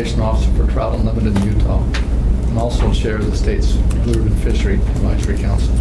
Conservation Officer for Trout Unlimited in Utah, and also chair of the state's Blue Ribbon Fishery Advisory Council.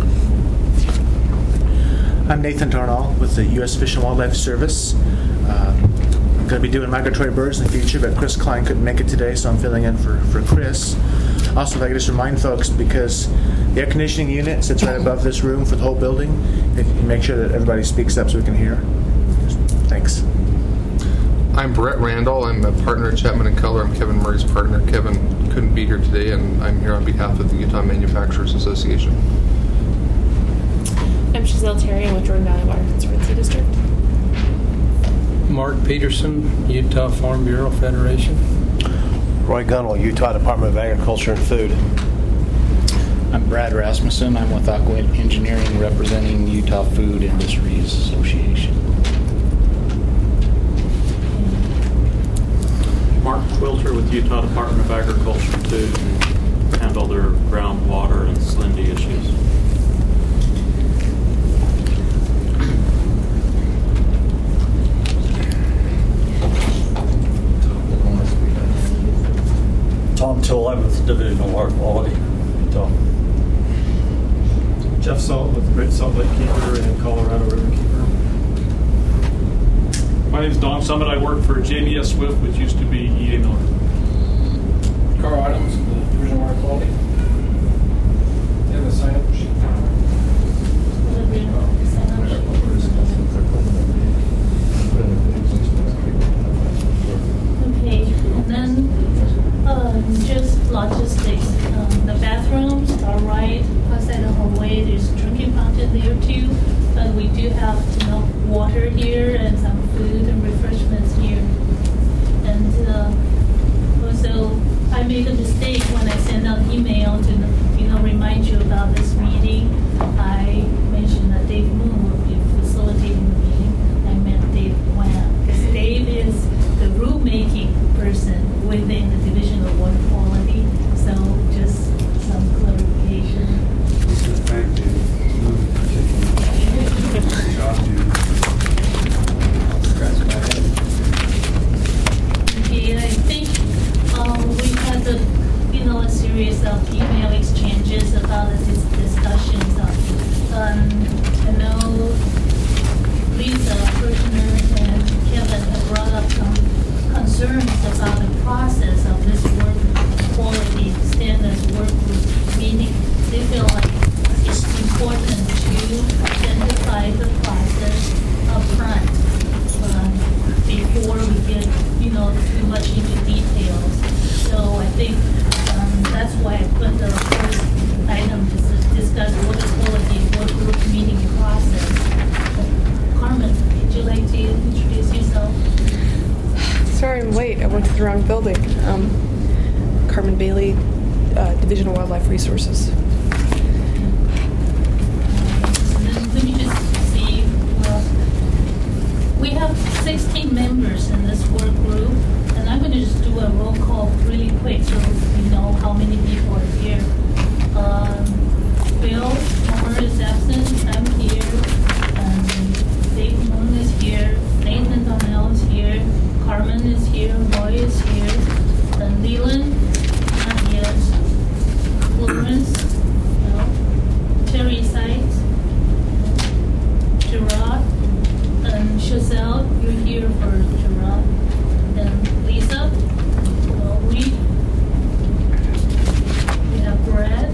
I'm Nathan Tarnall with the U.S. Fish and Wildlife Service. I'm going to be doing migratory birds in the future, but Chris Klein couldn't make it today, so I'm filling in for Chris. Also, if I could just remind folks, because the air conditioning unit sits right above this room for the whole building, if you make sure that everybody speaks up so we can hear. Thanks. I'm Brett Randall. I'm a partner at Chapman & Keller. I'm Kevin Murray's partner. Kevin couldn't be here today, and I'm here on behalf of the Utah Manufacturers Association. I'm Giselle Terry. I'm with Jordan Valley Water Conservancy District. Mark Peterson, Utah Farm Bureau Federation. Roy Gunnell, Utah Department of Agriculture and Food. I'm Brad Rasmussen. I'm with Aqua Engineering, representing Utah Food Industries Association. Mark Quilter with Utah Department of Agriculture and Food, and handle their groundwater and salinity issues. Tom Toole, I'm with Division of Water Quality, Utah. Jeff Salt with Great Salt Lake Keeper and Colorado River Keeper. My name is Don Summit. I work for JBS Swift, which used to be E.A. Miller. Carl Adams, the Division of Water Quality. And the sign-up sheet. Okay, and then just logistics. The bathrooms are right outside the hallway. There's a drinking fountain there too, but we do have water here and some food and refreshments here. And also, I made a mistake when I sent out email to remind you about this meeting. I mentioned that Dave Moon will be facilitating the meeting. I meant Dave Wan, because Dave is the rulemaking person within the Division of Water Quality. So just some clarification. Thank you. Good job, dude. Okay, I think we had a series of email exchanges about these discussions. I know Lisa Kirchner and Kevin have brought up some concerns about the process of this work quality standards work group meeting. They feel like it's important to identify the process up front before we get too much into details. So I think that's why I put the first item to discuss water quality work group meeting process. Carmen, would you like to introduce yourself? Sorry I'm late. I went to the wrong building. Carmen Bailey, Division of Wildlife Resources. Let me just see. We have 16 members in this work group, and I'm going to just do a roll call really quick so we know how many people are here. Bill Homer is absent. I'm here. Dave Moon is here. Nathan Donnell is here. Carmen is here. Roy is here. And Leland, not yet. Florence, no. Terry Sykes, Gerard, and Giselle, you're here for Gerard. And Lisa, we have Brad.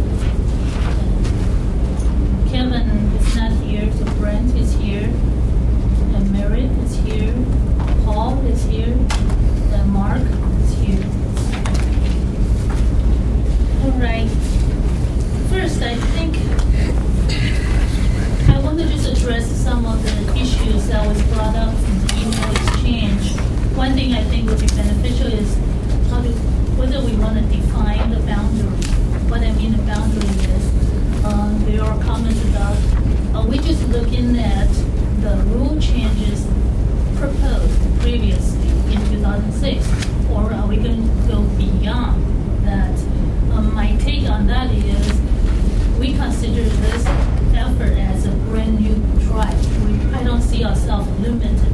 Kevin is not here, so Brent is here. And Merritt is here. Paul is here. And Mark is here. All right. First, I think I want to just address some of the issues that was brought up in the email exchange. One thing I think would be beneficial is whether we want to define the boundary. What I mean the boundary is, there are comments about, are we just looking at the rule changes proposed previously in 2006, or are we going to go beyond that? My take on that is we consider this effort as a brand new drive. I don't see ourselves limited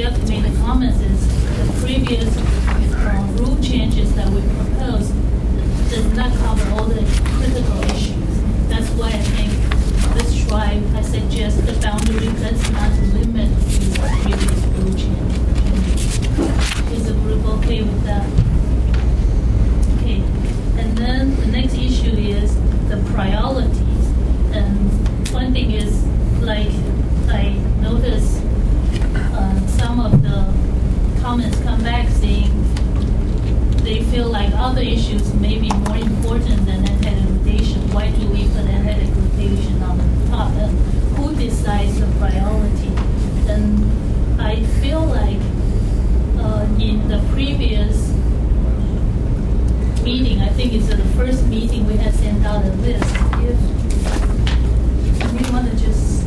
Jeff made the comments is the previous rule changes that we proposed does not cover all the critical issues. That's why I think this tribe, I suggest the boundary does not limit to the previous rule change. Is the group okay with that? Okay. And then the next issue is the priorities. And one thing is, like, I noticed some of the comments come back saying they feel like other issues may be more important than anti-degradation. Why do we put anti-degradation on the top? And who decides the priority? And I feel like in the previous meeting, I think it's the first meeting we had sent out a list. If we want to just,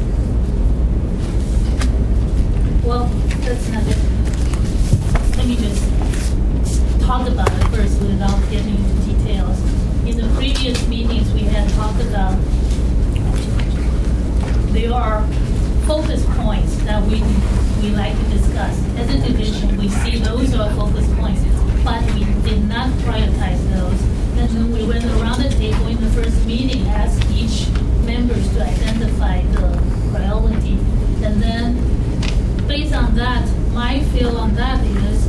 well, that's not it. Let me just talk about it first without getting into details. In the previous meetings, we had talked about there are focus points that we like to discuss. As a division, we see those are focus points, but we did not prioritize those. And then we went around the table in the first meeting, asked each members to identify the priority. And then, based on that, my feel on that is,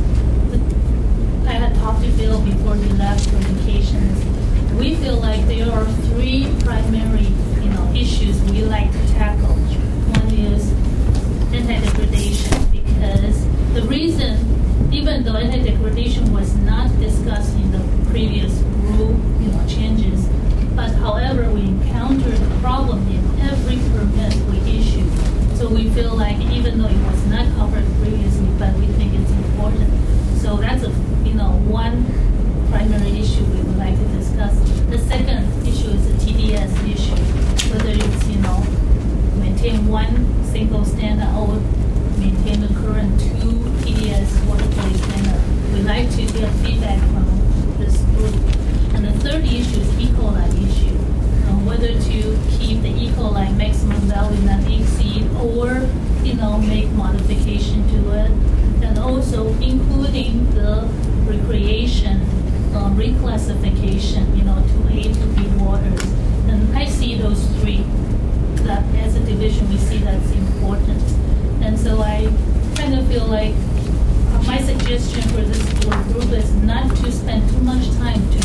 I had talked to Bill before he left for vacations. We feel like there are three primary, issues we like to tackle. One is anti-degradation, because the reason, even though anti-degradation was not discussed in the previous rule, changes, but however, we encountered a problem in every permit we issued. So we feel like even though it was not covered previously, but we think it's important. So that's one primary issue we would like to discuss. The second issue is the TDS issue, whether it's maintain one single standard or maintain the current two TDS water quality standard. We like to get feedback from this group. And the third issue is E. coli issue, whether to keep the E. coli maximum value not exceed or make modification to it, and also including the recreation reclassification, to A to B waters. And I see those three, that as a division we see that's important. And so I kind of feel like my suggestion for this group is not to spend too much time to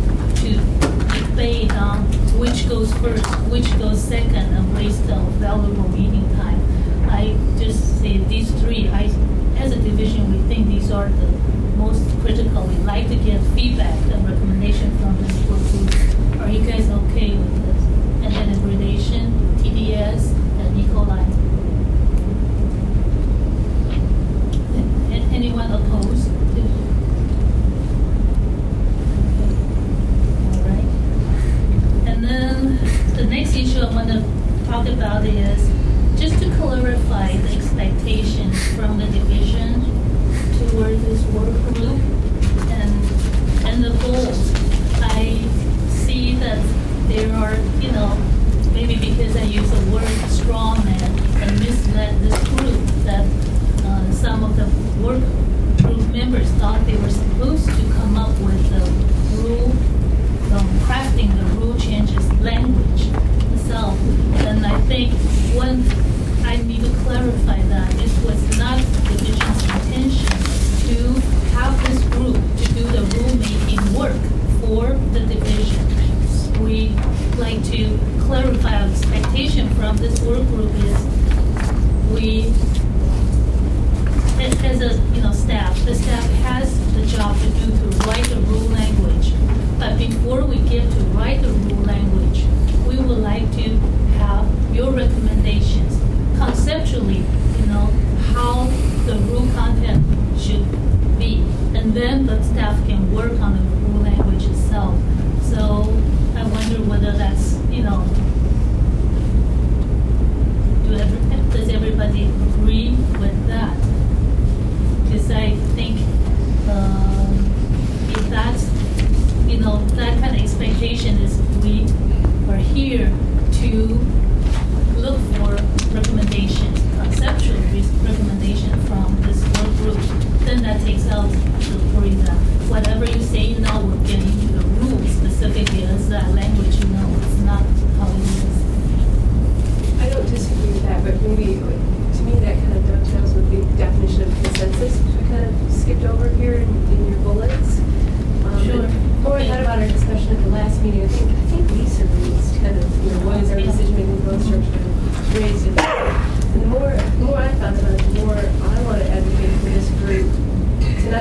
debate on which goes first, which goes second, and waste of valuable meeting time. I just say these three, as a division, we think these are the most critical. We like to get feedback and recommendation from this group. Are you guys okay with this? And then degradation, TDS, and E. coli. Anyone opposed? All right. And then the next issue I want to talk about is just to clarify the expectations from the division toward this work group and the goals. I see that there are, maybe because I use the word strongman and misled this group, that some of the work group members thought they were supposed to come up with the rule, crafting the rule changes language itself. And I think I need to clarify that it was not the division's intention to have this group to do the rulemaking work for the division. We like to clarify our expectation from this work group is we, as a staff, the staff has the job to write the rule language. But before we get to write the rule language, we would like to have your recommendations conceptually, how the rule content should be, and then the staff can work on the rule language itself. So I wonder whether that's, does everybody agree with that? Because I think if that's, that kind of expectation is we are here to look for recommendations, conceptual recommendation from this work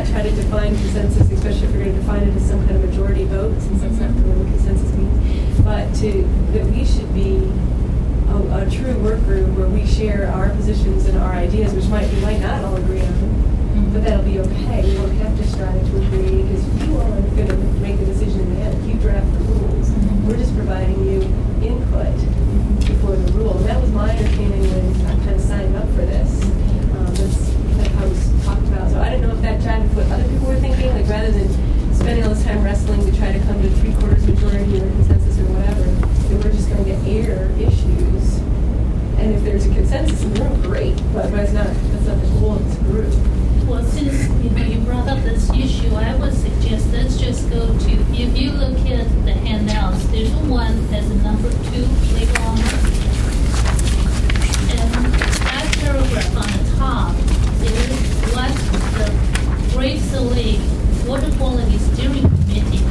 not try to define consensus, especially if we're going to define it as some kind of majority vote, since that's not really what consensus means, but that we should be a true work group where we share our positions and our ideas, which we might not all agree on, but that'll be okay. We won't have to strive to agree because you all are going to make the decision in the end. You draft the rules. We're just providing you input before the rule. And that was my understanding when I kind of signed up for this. That's kind of how it was talked about. So I don't know if that jived with what other people were thinking, like rather than spending all this time wrestling to try to come to 3/4 majority or consensus or whatever, that we're just going to air issues. And if there's a consensus in the room, great. But that's not the goal of this group. Well, since you brought up this issue, I would suggest let's just go to, if you look at the handouts, there's one that's a number 2 label on it. And that paragraph on the top is what the Great Salt Lake Water Quality Steering Committee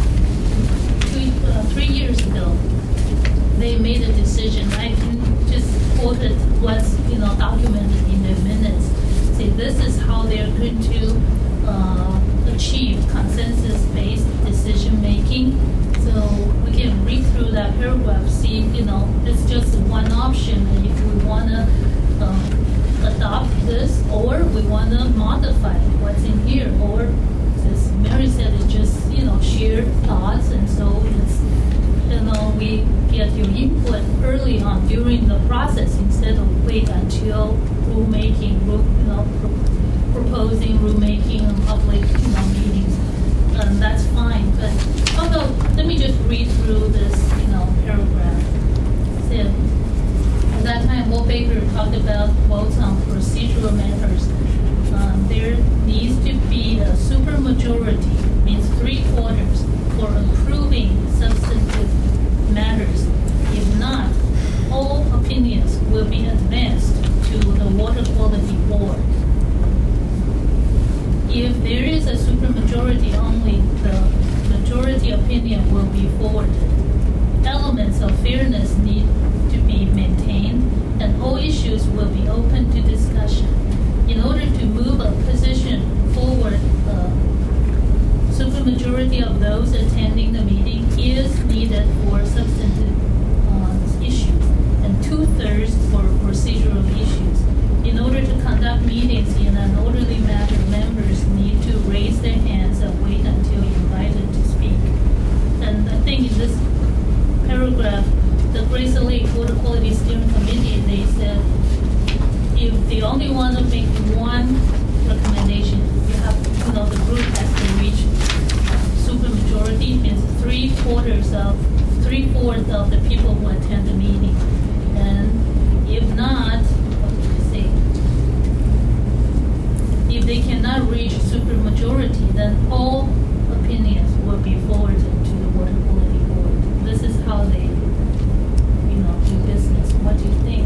3 years ago, they made a decision. I can just quote it, what's documented in the minutes. Say this is how they're going to achieve consensus-based decision making. So we can read through that paragraph, see it's just one option. And if we want to adopt this, or we want to modify what's in here, or as Mary said, it's just shared thoughts, and so it's we get your input early on during the process instead of wait until rulemaking, proposing rulemaking and public meetings. That's fine. But although, let me just read through this paragraph. So, at that time, Walt Baker talked about votes on procedural matters. There needs to be a supermajority, means 3/4, for approving substantive matters. If not, all opinions will be advanced to the Water Quality Board. If there is a supermajority, only the majority opinion will be forwarded. Elements of fairness need to be maintained, and all issues will be open to discussion. In order to move a position forward, supermajority of those attending the meeting is needed for substantive issues, and 2/3 for procedural issues. In order to conduct meetings in an orderly manner, members need to raise their hands and wait until invited to speak. And I think in this paragraph, the Great Salt Lake Water Quality Steering Committee, they said if they only want to make one recommendation, you have, the group has to reach supermajority, means 3/4 of the people who attend the meeting. And if not, what did I say? If they cannot reach supermajority, then all opinions will be forwarded to the Water Quality Board. This is how they, do business. What do you think?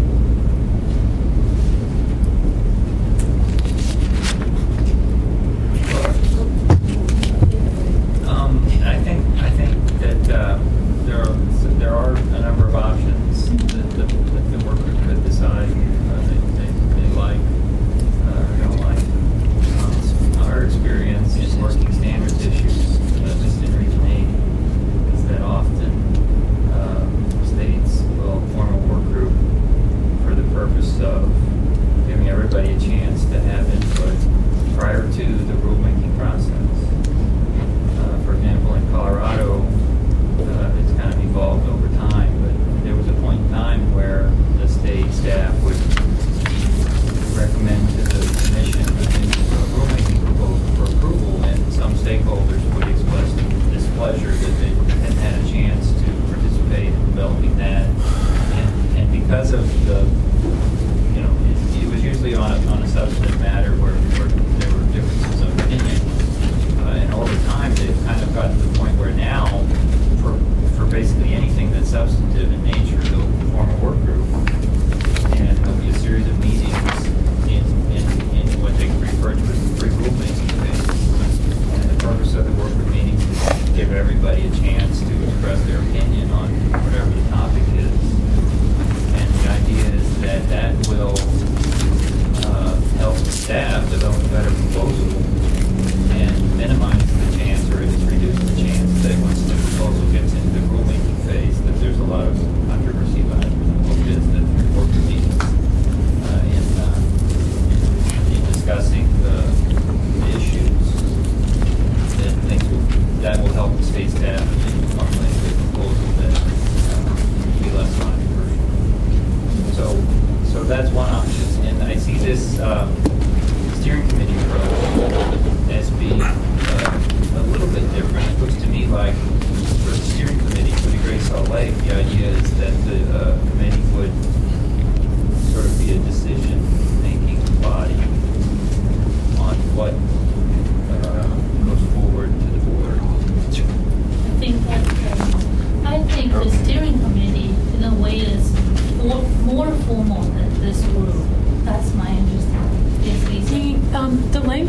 I think that there are a number of options that the worker could decide they like or don't like. Our experience in working standards issues, just in Region 8, is that often states will form a work group for the purpose of giving everybody a chance to have input prior to the rulemaking process. For example, in Colorado, it's kind of evolved over time, but there was a point in time where the state staff would recommend to the commission a rulemaking proposal for approval, and some stakeholders would express displeasure that they hadn't had a chance to participate in developing that. And because of the, it was usually on a substantive matter where there were differences of opinion. And over time, they've kind of gotten to the point where now, for basically anything that's substantive in nature, they'll form a work group, and there'll be a series of meetings in what they refer to as the pre-rulemaking phase. And the purpose of the work group meetings is to give everybody a chance to express their opinion on whatever the topic is. And the idea is that will help the staff develop a better proposal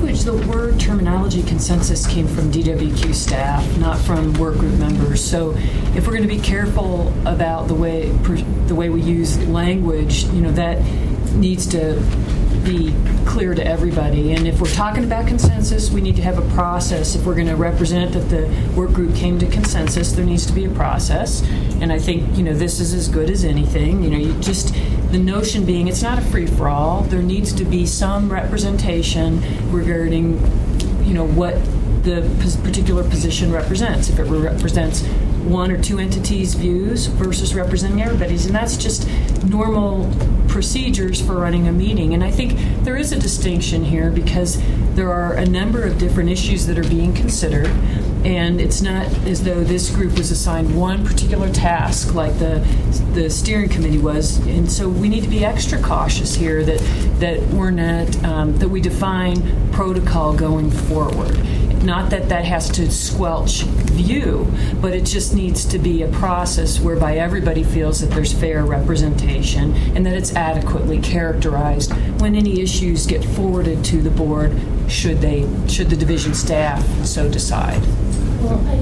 language, the word terminology consensus came from DWQ staff, not from work group members. So if we're going to be careful about the way we use language, that needs to be clear to everybody. And if we're talking about consensus, we need to have a process. If we're going to represent that the work group came to consensus, there needs to be a process. And I think, this is as good as anything. The notion being it's not a free-for-all. There needs to be some representation regarding, what the particular position represents. If it represents one or two entities' views versus representing everybody's. And that's just normal procedures for running a meeting. And I think there is a distinction here because there are a number of different issues that are being considered. And it's not as though this group was assigned one particular task like the steering committee was. And so we need to be extra cautious here that we're not, that we define protocol going forward. Not that has to squelch view, but it just needs to be a process whereby everybody feels that there's fair representation and that it's adequately characterized when any issues get forwarded to the board, should the division staff so decide. Well, I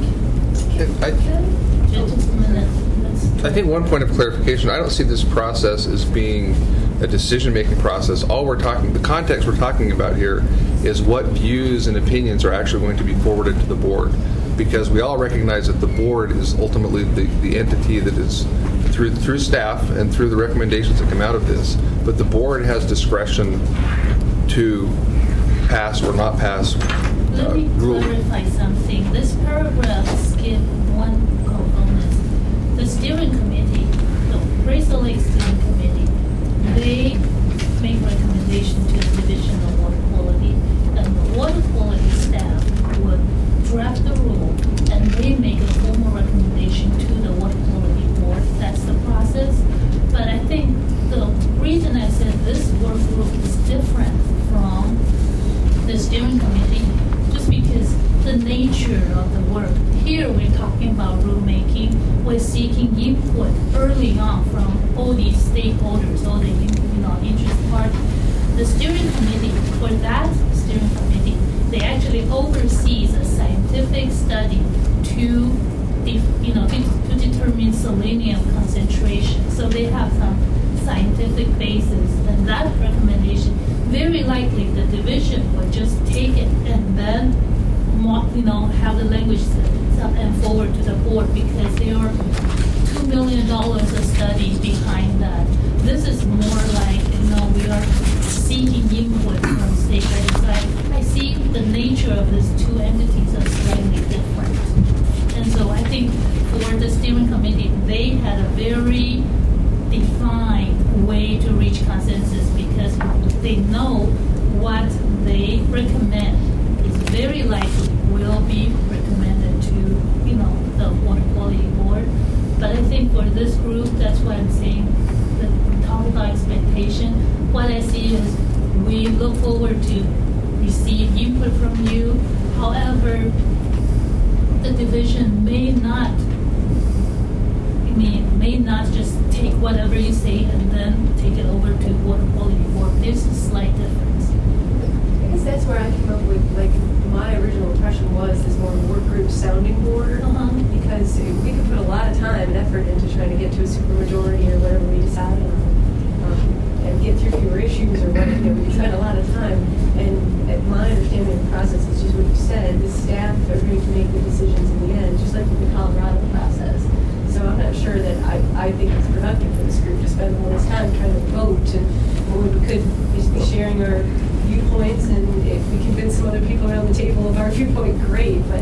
think one point of clarification, I don't see this process as being a decision-making process. The context we're talking about here is what views and opinions are actually going to be forwarded to the board, because we all recognize that the board is ultimately the entity that is through staff and through the recommendations that come out of this, but the board has discretion to pass or not pass Let me clarify something. This paragraph skipped one component. The steering committee, the Fraser Lake Steering Committee, they make recommendation to the Division of Water Quality, and the water quality staff would draft the rule, and they make a formal recommendation to the water quality board. That's the process. But I think the reason I said this work group is different from the steering committee, just because the nature of the work. Here we're talking about rulemaking. We're seeking input early on from all these stakeholders, all the interest parties. The steering committee, for that steering committee, they actually oversees a scientific study to determine selenium concentration. So they have some scientific basis, and that recommendation, very likely the division would just take it and then have the language and forward to the board, because there are $2 million of studies behind that. This is more like, we are seeking input from state legislature. I see the nature of these two entities are slightly different. And so I think for the steering committee, they had a very defined way to reach consensus, because they know what they recommend is very likely will be recommended to, the water quality board. But I think for this group, that's why I'm saying that we talk about expectation. What I see is we look forward to receive input from you. However, the division may not just take whatever you say and then take it over to water quality board. There's a slight difference. I guess that's where I came up with, my original impression was this more work group sounding board, because we could put a lot of time and effort into trying to get to a supermajority or whatever we decide on, and get through fewer issues or whatever. We could spend a lot of time. And my understanding of the process is just what you said. The staff are going to make the decisions in the end, just like with the Colorado process. So I'm not sure that I think it's productive for this group to spend all this time trying to vote. And we could just be sharing our viewpoints, and if we convince some other people around the table of our viewpoint, great. But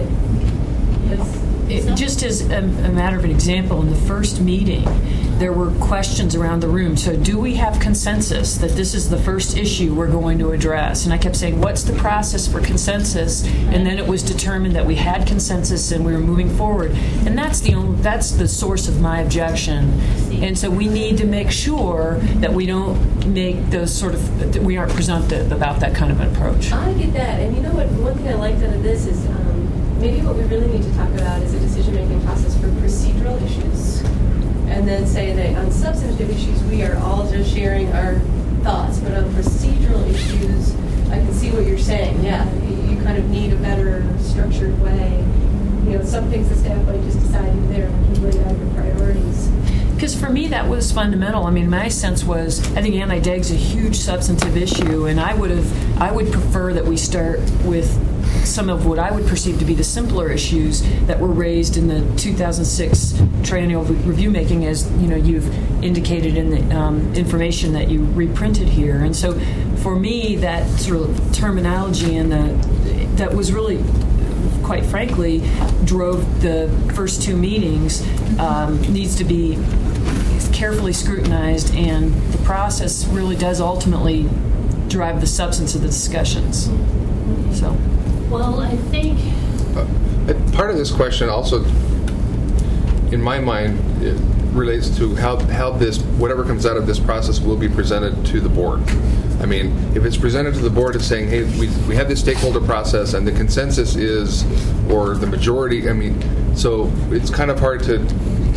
just as a matter of an example, in the first meeting, there were questions around the room. So do we have consensus that this is the first issue we're going to address? And I kept saying, what's the process for consensus? And then it was determined that we had consensus and we were moving forward. And that's the source of my objection. And so we need to make sure that we don't make those that we aren't presumptive about that kind of an approach. I get that. And you know what? One thing I liked out of this is maybe what we really need to talk about is a decision-making process for procedural issues. And then say that on substantive issues, we are all just sharing our thoughts. But on procedural issues, I can see what you're saying. Yeah, you kind of need a better structured way. Some things the staff might just decide there, like you laid out your priorities. Because for me, that was fundamental. I mean, my sense was, I think anti-DEG's a huge substantive issue, and I would prefer that we start with some of what I would perceive to be the simpler issues that were raised in the 2006 triennial review making, as you've indicated in the information that you reprinted here. And so, for me, that sort of terminology and that was really, quite frankly, drove the first two meetings, needs to be carefully scrutinized, and the process really does ultimately drive the substance of the discussions. So, well, I think part of this question also, in my mind, it relates to how this, whatever comes out of this process, will be presented to the board. I mean, if it's presented to the board as saying, hey, we have this stakeholder process and the consensus is, or the majority, I mean, so it's kind of hard to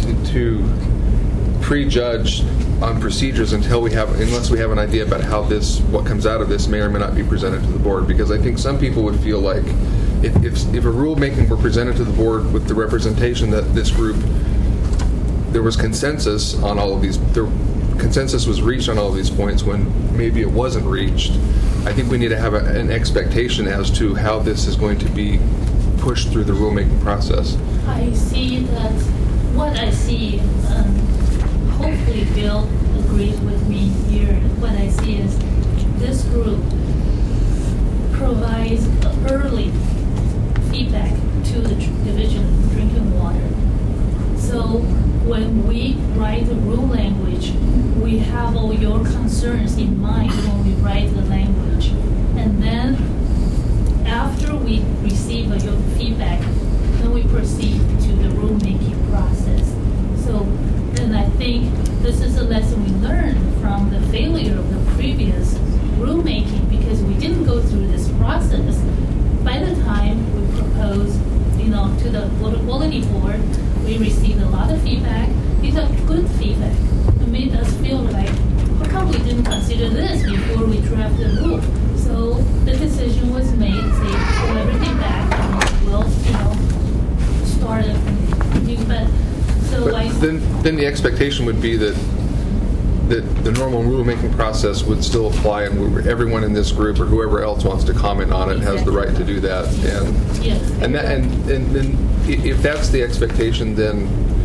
prejudge on procedures unless we have an idea about how what comes out of this may or may not be presented to the board. Because I think some people would feel like if a rulemaking were presented to the board with the representation that this group, there was consensus on all of these, consensus was reached on all of these points when maybe it wasn't reached. I think we need to have an expectation as to how this is going to be pushed through the rulemaking process. I see that what I see, hopefully Bill agrees with me here. What I see is this group provides early feedback to the Division of Drinking Water. So when we write the rule language, we have all your concerns in mind when we write the language. And then after we receive your feedback, then we proceed to the rulemaking process. So then I think this is a lesson we learned from the failure of the previous rulemaking, because we didn't go through this process. By the time we proposed, to the Water Quality Board, we received a lot of feedback. These are good feedback. It made us feel like, how come we didn't consider this before we draft the rule? So the decision was made to say, pull everything back and we'll, start it from new. Then the expectation would be that the normal rulemaking process would still apply, and everyone in this group or whoever else wants to comment on it has the right to do that. And then if that's the expectation, then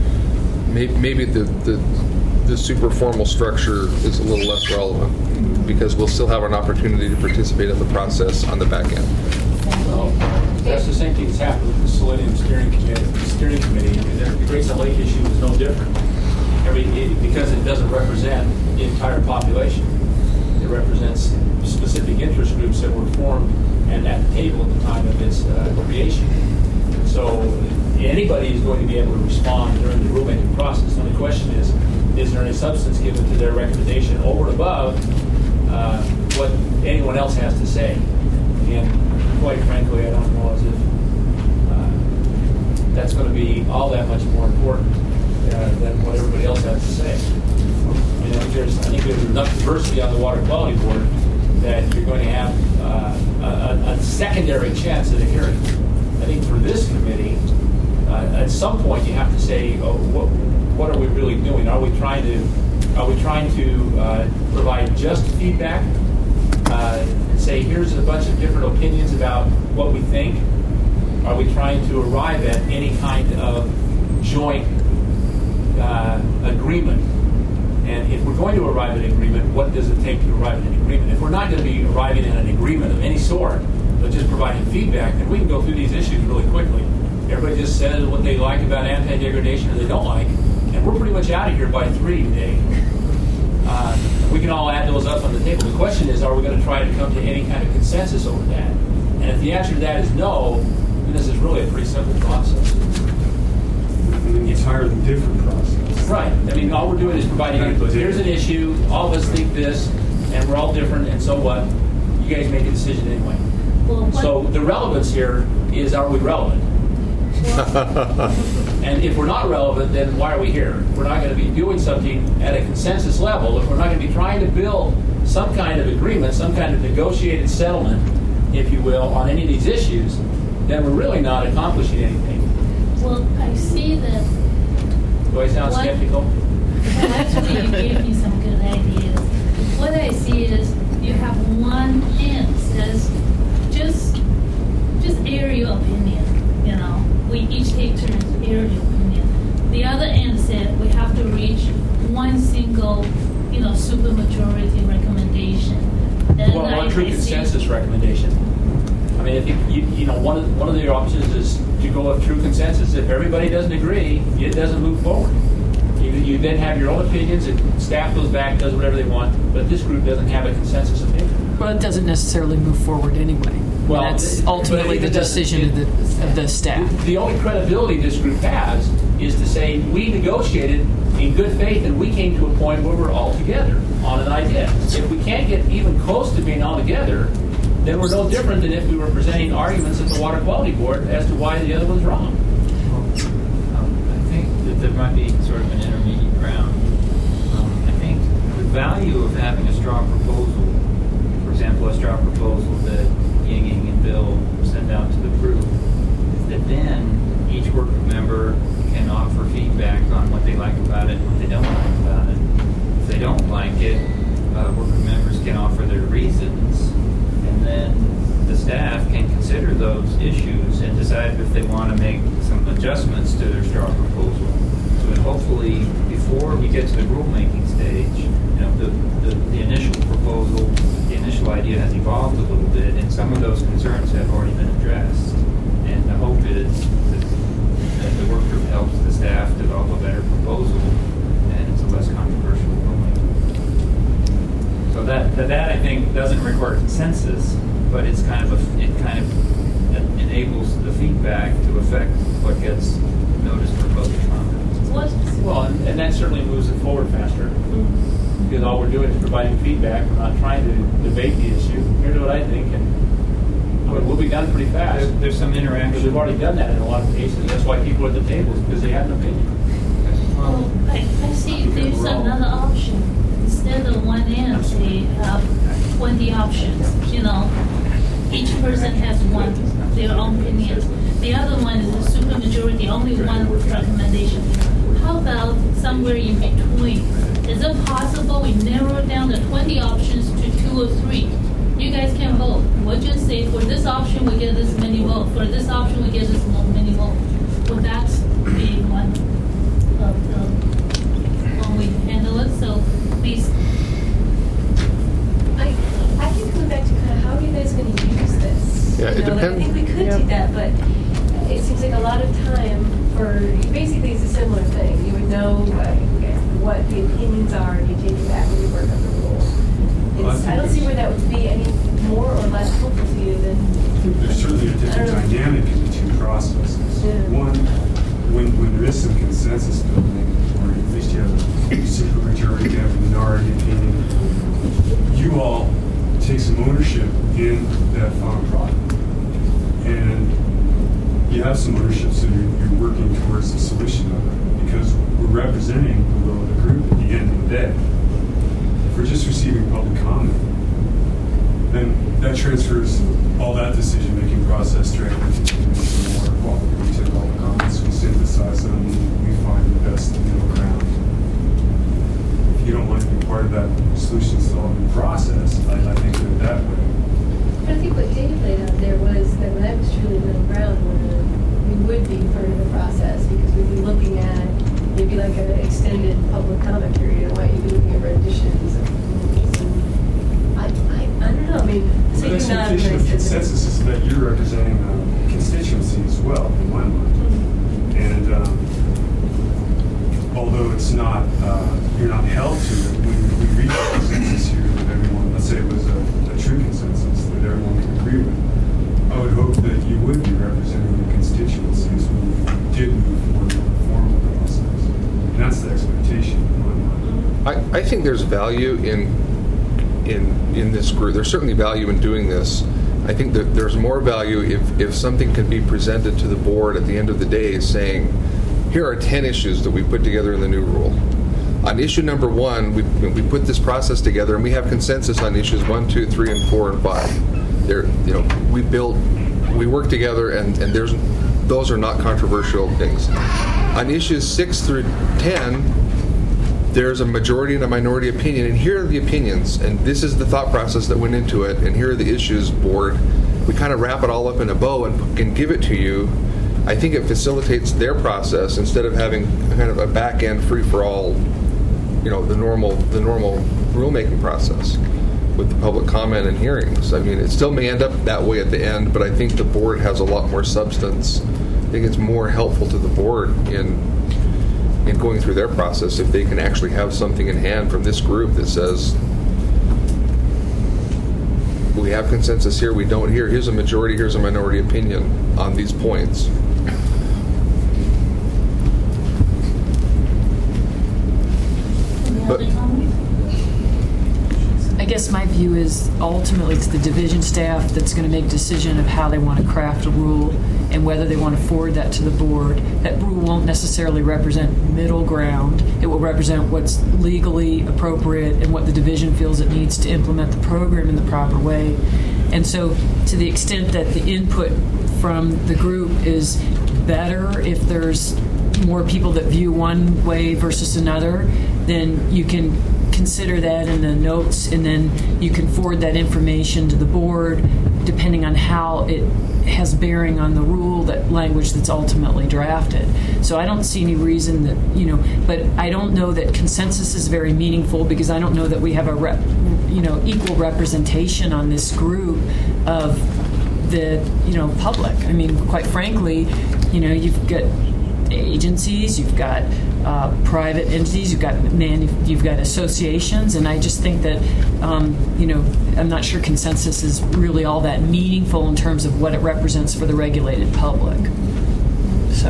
maybe the super formal structure is a little less relevant, because we'll still have an opportunity to participate in the process on the back end. Well, that's the same thing that's happened with the Selenium Steering Committee. I mean, the Great Salt Lake issue was no different. Because it doesn't represent the entire population. It represents specific interest groups that were formed and at the table at the time of its creation. So anybody is going to be able to respond during the rulemaking process. And the question is there any substance given to their recommendation over and above what anyone else has to say? And quite frankly, I don't know as if that's going to be all that much more important than what everybody else has to say. And I think there's enough diversity on the Water Quality Board that you're going to have a secondary chance at a hearing. I think for this committee, at some point you have to say, what are we really doing? Are we trying to provide just feedback and say here's a bunch of different opinions about what we think? Are we trying to arrive at any kind of joint agreement? And if we're going to arrive at an agreement, what does it take to arrive at an agreement? If we're not going to be arriving at an agreement of any sort, but just providing feedback, then we can go through these issues really quickly. Everybody just says what they like about anti-degradation or they don't like, and we're pretty much out of here by 3 today. We can all add those up on the table. The question is, are we going to try to come to any kind of consensus over that? And if the answer to that is no, then this is really a pretty simple process. It's higher than different process. Right. I mean, all we're doing is providing input. Here's an issue. All of us think this, and we're all different. And so what? You guys make a decision anyway. So the relevance here is: are we relevant? And if we're not relevant, then why are we here? If we're not going to be doing something at a consensus level, if we're not going to be trying to build some kind of agreement, some kind of negotiated settlement if you will, on any of these issues, then we're really not accomplishing anything. Well, I see that. Do I sound skeptical? Well, actually, you gave me some good ideas. What I see is you have one end says just air your opinion. You know, we each take turns to air your opinion. The other end said we have to reach one single, supermajority recommendation. Then one true consensus recommendation. I mean, if you one of the options is to go with true consensus. If everybody doesn't agree, it doesn't move forward. You then have your own opinions, and staff goes back, does whatever they want, but this group doesn't have a consensus opinion. Well, it doesn't necessarily move forward anyway. Well, that's ultimately the decision of the staff. The only credibility this group has is to say we negotiated in good faith and we came to a point where we're all together on an idea. If we can't get even close to being all together, then we're no different than if we were presenting arguments at the Water Quality Board as to why the other one's wrong. I think that there might be sort of an intermediate ground. I think the value of having a strong proposal, for example, a strong proposal that Ying and Bill send out to the group, is that then each work group member can offer feedback on what they like about it and what they don't like about it. If they don't like it, work group members can offer their reasons, and then the staff can consider those issues and decide if they want to make some adjustments to their strong proposal. So that hopefully, before we get to the rulemaking stage, the initial proposal, the initial idea has evolved a little bit, and some of those concerns have already been addressed. And the hope is that the work group helps the staff develop a better proposal, and it's a less controversial rulemaking. So that I think doesn't require consensus, but it enables the feedback to affect what gets noticed for public comment. Well, and that certainly moves it forward faster. Because all we're doing is providing feedback. We're not trying to debate the issue. Here's what I think, and we'll be done pretty fast. There's some interaction. Because we've already done that in a lot of cases. That's why people are at the tables, because they have an opinion. Well, I see there's another option. Instead of one end, they have 20 options. Each person has their own opinion. The other one is a supermajority, only one recommendation. How about somewhere in between? Is it possible we narrow down the 20 options to 2 or 3? You guys can vote. We'll just say for this option we get this many votes. For this option we get this many votes. Would that be one way to handle it? So please. I think coming back to kind of how are you guys going to use this? Yeah, it depends. I think we could do that, but it seems like a lot of time for basically it's a similar thing. You would know what the opinions are, and you take it back when you work on the rule. I don't see where that would be any more or less helpful to you than. There's certainly a different dynamic in the two processes. Yeah. One, when there is some consensus building, or at least you have a supermajority, you have a minority opinion, you all take some ownership in that final product. And you have some ownership, so you're working towards the solution of it, because we're representing the will of the group at the end of the day. If we're just receiving public comment, then that transfers all that decision-making process directly to the Commission on Water Quality. We take all the comments, we synthesize them, and we find the best middle ground. If you don't want to be part of that solution-solving process, I think do it that way. But I think what Dave laid out there was that was truly middle ground where we would be part of the process because we'd be looking at maybe like an extended public comment period and might be looking at renditions of rules. And I don't know. I mean, the expectation of consensus is that you're representing the constituency as well, in my mind. Mm-hmm. And although it's not, you're not held to it, when we reach a consensus here with everyone, let's say it was a true consensus that everyone can agree with, I would hope that you would be representing your constituencies when you did move forward with the formal process. And that's the expectation in my mind. I think there's value in this group. There's certainly value in doing this. I think that there's more value if something can be presented to the board at the end of the day saying, here are 10 issues that we put together in the new rule. On issue number 1, we put this process together and we have consensus on issues 1, 2, 3, and 4, and 5. we work together, and those are not controversial things. On issues 6 through 10, there's a majority and a minority opinion, and here are the opinions, and this is the thought process that went into it, and here are the issues, board. We kind of wrap it all up in a bow and can give it to you. I think it facilitates their process instead of having kind of a back-end free-for-all, the normal rulemaking process with the public comment and hearings. I mean, it still may end up that way at the end, but I think the board has a lot more substance. I think it's more helpful to the board in going through their process if they can actually have something in hand from this group that says, we have consensus here, we don't here. Here's a majority, here's a minority opinion on these points. But I guess my view is ultimately it's the division staff that's going to make a decision of how they want to craft a rule and whether they want to forward that to the board. That rule won't necessarily represent middle ground. It will represent what's legally appropriate and what the division feels it needs to implement the program in the proper way. And so to the extent that the input from the group is better, if there's more people that view one way versus another, then you can consider that in the notes, and then you can forward that information to the board depending on how it has bearing on the rule, that language that's ultimately drafted. So I don't see any reason that, but I don't know that consensus is very meaningful, because I don't know that we have a equal representation on this group of the public. I mean, quite frankly, you've got agencies, you've got private entities, you've got associations, and I just think that I'm not sure consensus is really all that meaningful in terms of what it represents for the regulated public. So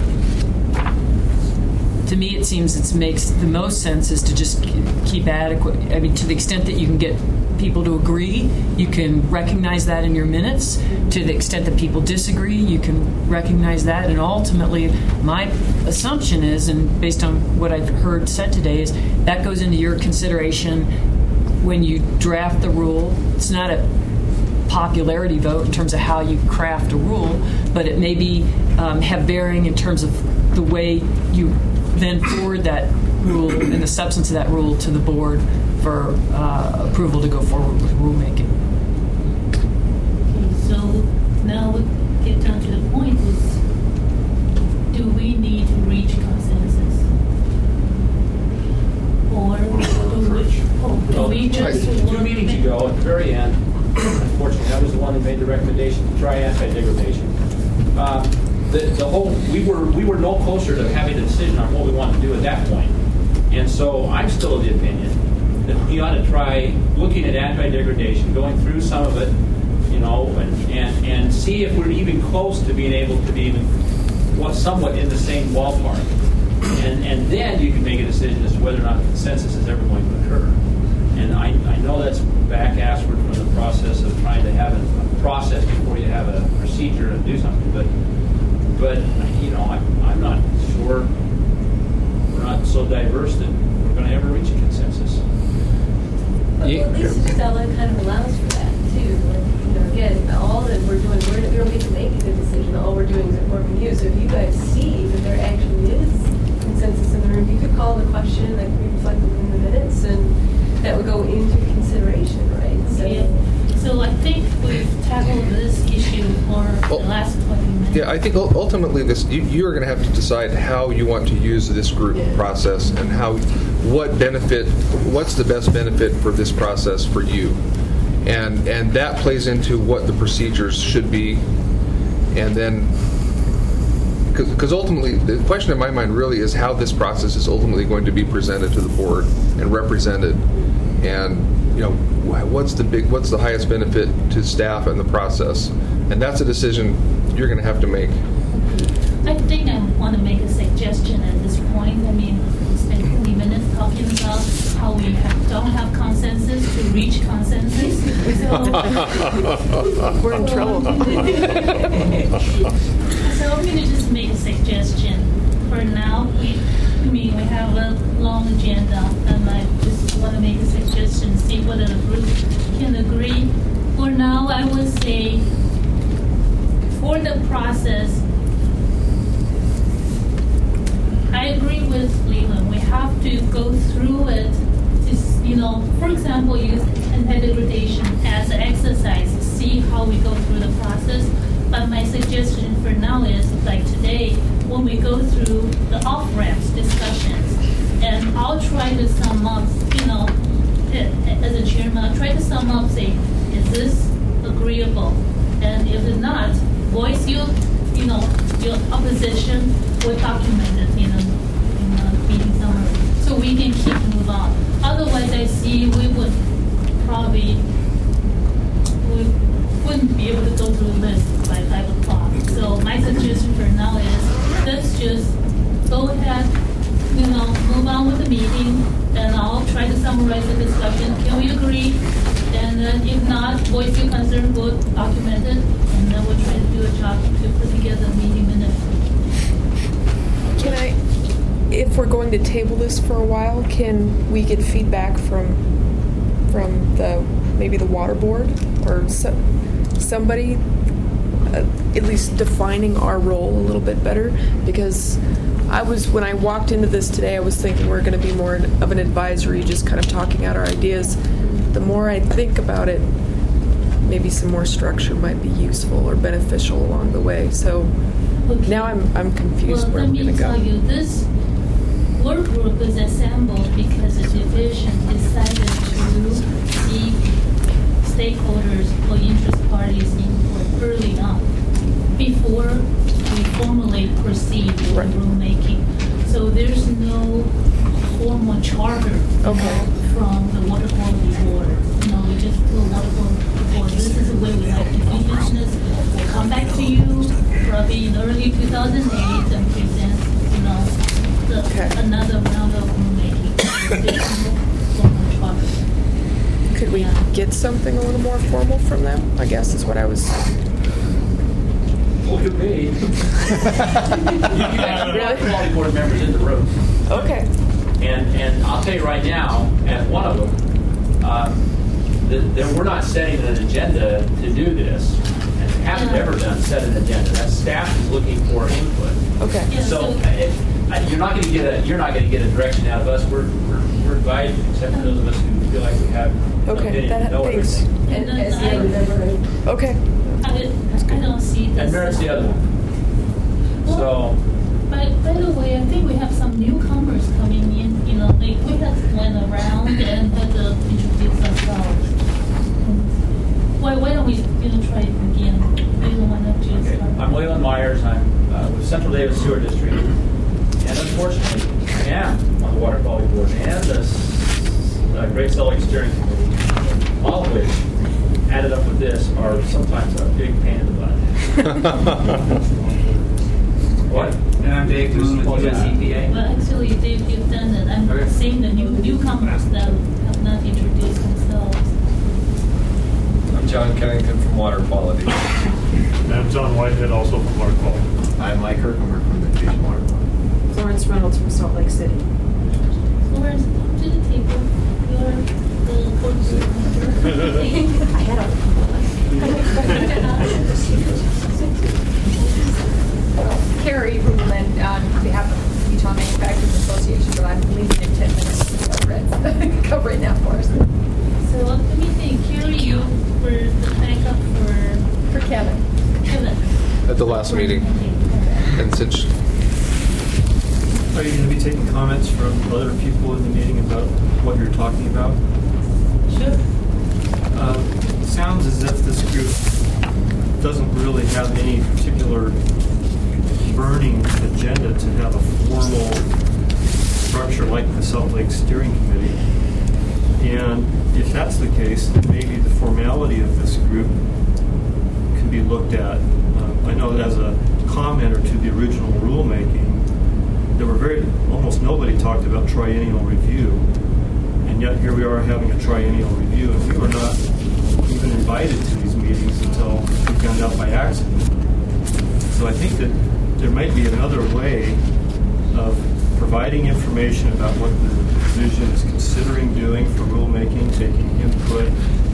to me, it seems it makes the most sense is to just keep adequate. I mean, to the extent that you can get people to agree, you can recognize that in your minutes. To the extent that people disagree, you can recognize that. And ultimately, my assumption is, and based on what I've heard said today, is that goes into your consideration when you draft the rule. It's not a popularity vote in terms of how you craft a rule, but it may be have bearing in terms of the way you then forward that rule and the substance of that rule to the board for approval to go forward with rulemaking. Okay, so now we get down to the point is, do we need to reach consensus? Or do we just... 2 meetings ago, at the very end, unfortunately, I was the one who made the recommendation to try anti-degradation. We were no closer to having a decision on what we want to do at that point. And so I'm still of the opinion that we ought to try looking at anti-degradation, going through some of it, and see if we're even close to being able to be even somewhat in the same ballpark. And then you can make a decision as to whether or not consensus is ever going to occur. And I know that's back-assward from the process of trying to have a process before you have a procedure to do something, but I'm not sure we're not so diverse that we're going to ever reach a consensus. But at least Stella kind of allows for that too. Again, all that we're doing, we don't get to make a good decision. All we're doing is informing you. So if you guys see that there actually is consensus in the room, you could call the question like we reflected in the minutes, and that would go into consideration, right? So I think we've tackled this issue for the last 20 minutes. Yeah, I think ultimately you are going to have to decide how you want to use this group process and what's the best benefit for this process for you. And that plays into what the procedures should be. And then, because ultimately, the question in my mind really is how this process is ultimately going to be presented to the board and represented. And, what's the highest benefit to staff and the process? And that's a decision you're going to have to make. I think I want to make a suggestion at this point. I mean, we spent 20 minutes talking about how we don't have consensus to reach consensus. We're in trouble. So I'm going to just make a suggestion. For now, we have a long agenda, and I just want to make a suggestion, see whether the group can agree for now, I would say for the process, I agree with Leland. We have to go through it. For example, use anti-degradation as an exercise, see how we go through the process. But my suggestion for now is, like today, when we go through the off-ramps discussions, and I'll try to sum up, as a chairman, I'll try to sum up, say, is this agreeable? And if it's not, voice your opposition, we'll document it in a meeting summary, so we can keep move on. Otherwise, I see we wouldn't be able to go through the list by 5 o'clock. So my suggestion for now is let's just go ahead, move on with the meeting, and I'll try to summarize the discussion. Can we agree? And then if not, voice your concern, we'll document it, and then we'll try to do a job to put together a meeting minute. If we're going to table this for a while, can we get feedback from maybe the water board or somebody at least defining our role a little bit better? Because when I walked into this today, I was thinking we're going to be more of an advisory, just kind of talking out our ideas. The more I think about it, maybe some more structure might be useful or beneficial along the way. So now I'm confused where I'm going to go. Let me tell you, this work group is assembled because the division decided to seek stakeholders or interest parties input early on, before we formally proceed with rulemaking. So there's no formal charter from the Water Quality Board. We just do a Water Quality Board. This is the way we like to do business. We'll come back to you probably in early 2008 and present, another round of rulemaking. Could we get something a little more formal from them? I guess is what I was. Well, could be. You can have Water Quality Board members in the room. Okay. And I'll tell you right now, as one of them, we're not setting an agenda to do this, and haven't ever set an agenda. That staff is looking for input. Okay. So you're not going to get a direction out of us. We're invited, except for those of us who feel like we have opinion and know everything. Okay. I don't see this. And Merritt's the other one. Well, by the way, I think we have some newcomers coming in. We have went around and had to introduce ourselves. Why don't we try it again? I'm Leland Myers. I'm with Central Davis Sewer District. And unfortunately, I am on the Water Quality Board and the Great Salt Lake Steering Committee, all of which, added up with this, are sometimes a big pain in the butt. What? And I'm Dave Moon with US EPA. Well, actually, Dave, you've done it. I'm seeing the newcomers that have not introduced themselves. I'm John Kennington from Water Quality. And I'm John Whitehead, also from Water Quality. I'm Mike Kirkenberg from Mitigation Water Quality. Florence Reynolds from Salt Lake City. Florence, come to the table. You're the board member. I had Carrie Rubeland on behalf of Utah Manufacturers Association, but I'm leaving in 10 minutes to cover it now for us. So let me think. Carrie, you were the backup for Kevin. At the last meeting. And since Are you going to be taking comments from other people in the meeting about what you're talking about? Sure. It sounds as if this group doesn't really have any particular burning agenda to have a formal structure like the Salt Lake Steering Committee. And if that's the case, then maybe the formality of this group can be looked at. I know that as a commenter to the original rulemaking, there were almost nobody talked about triennial review, and yet here we are having a triennial review, and we were not even invited to these meetings until we found out by accident. So I think that there might be another way of providing information about what the division is considering doing for rulemaking, taking input,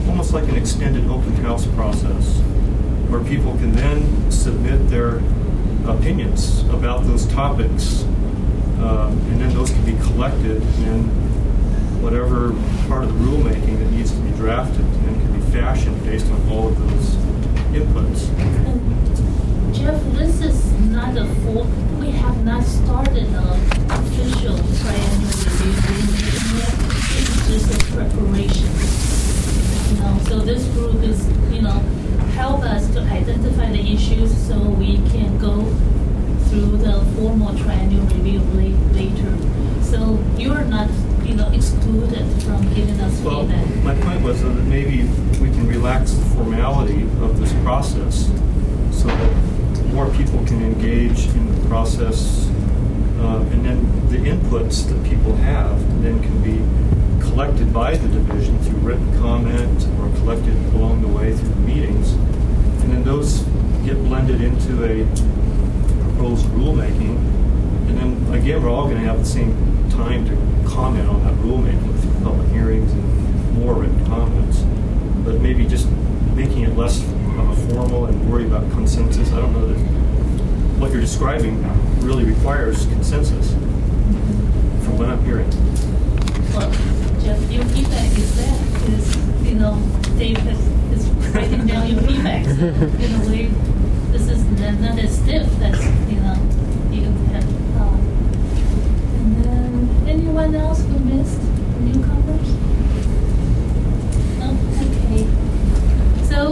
almost like an extended open house process where people can then submit their opinions about those topics, and then those can be collected, and then whatever part of the rulemaking that needs to be drafted then can be fashioned based on all of those inputs. Jeff, this is not we have not started an official triennial review yet. It's just a preparation. So this group is, help us to identify the issues so we can go through the formal triennial review later. So you're not, excluded from giving us feedback. My point was that maybe we can relax the formality of this process so that more people can engage in the process, and then the inputs that people have then can be collected by the division through written comment or collected along the way through the meetings, and then those get blended into a proposed rulemaking, and then again we're all going to have the same time to comment on that rulemaking through public hearings and more written comments, but maybe just making it less of a formal and worry about consensus. I don't know that what you're describing really requires consensus from what I'm hearing. Well, Jeff, your feedback is that because Dave is writing down your feedback. So, in a way, this is not as stiff as you have. And then anyone else who missed? Newcomers? No. Okay. So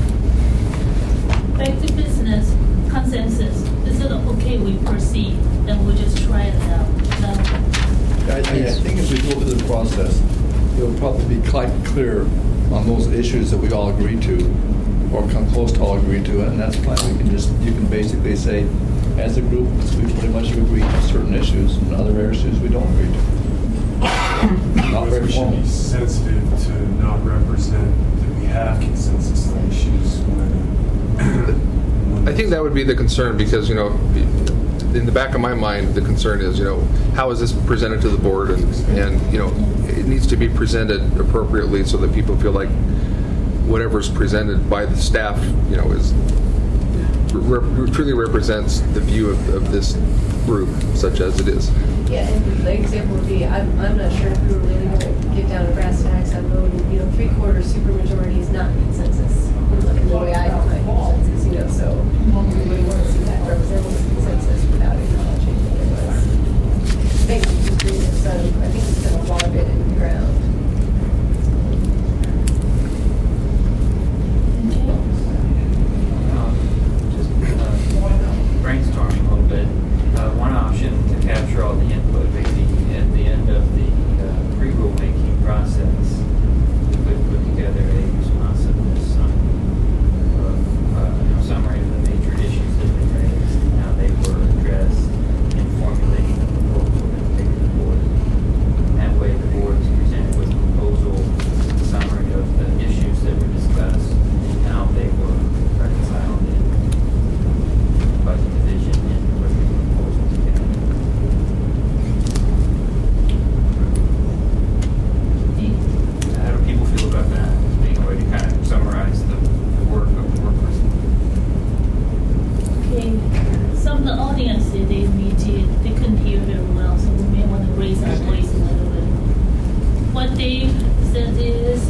back to business. Consensus. Is it okay? We proceed, and we'll just try it out. I think as we go through the process, it'll probably be quite clear on those issues that we all agree to, or come close to all agree to, and that's fine. You can basically say, as a group, we pretty much agree to certain issues, and other issues we don't agree to. Not very We should formal. be sensitive to not represent that we have consensus on issues when I think that would be the concern because, in the back of my mind, the concern is, how is this presented to the board? And it needs to be presented appropriately so that people feel like whatever's presented by the staff, is truly represents the view of this group, such as it is. Yeah, and the example would be, I'm not sure if we were really going to get down to brass tacks on voting. 3/4 supermajority is not consensus. In the way I define consensus, so we wouldn't want to see that represented as consensus without acknowledging that it was. Maybe I think it's going to log it in the ground. Brainstorming a little bit. One option to capture all the input, maybe at the end of the pre-rulemaking process, we could put together a responsiveness summary of the major issues that have been raised and how they were addressed in formulating the proposal and taking to the board. That way, the board is presented with a proposal summary of the issues that were discussed and how they were reconciled in budget division and put the proposal together. How do people feel about that? Being a way to kind of summarize the work of the workers. Okay. Some of the audience they couldn't hear very well, so we may want to raise our voice a little bit. What Dave said is,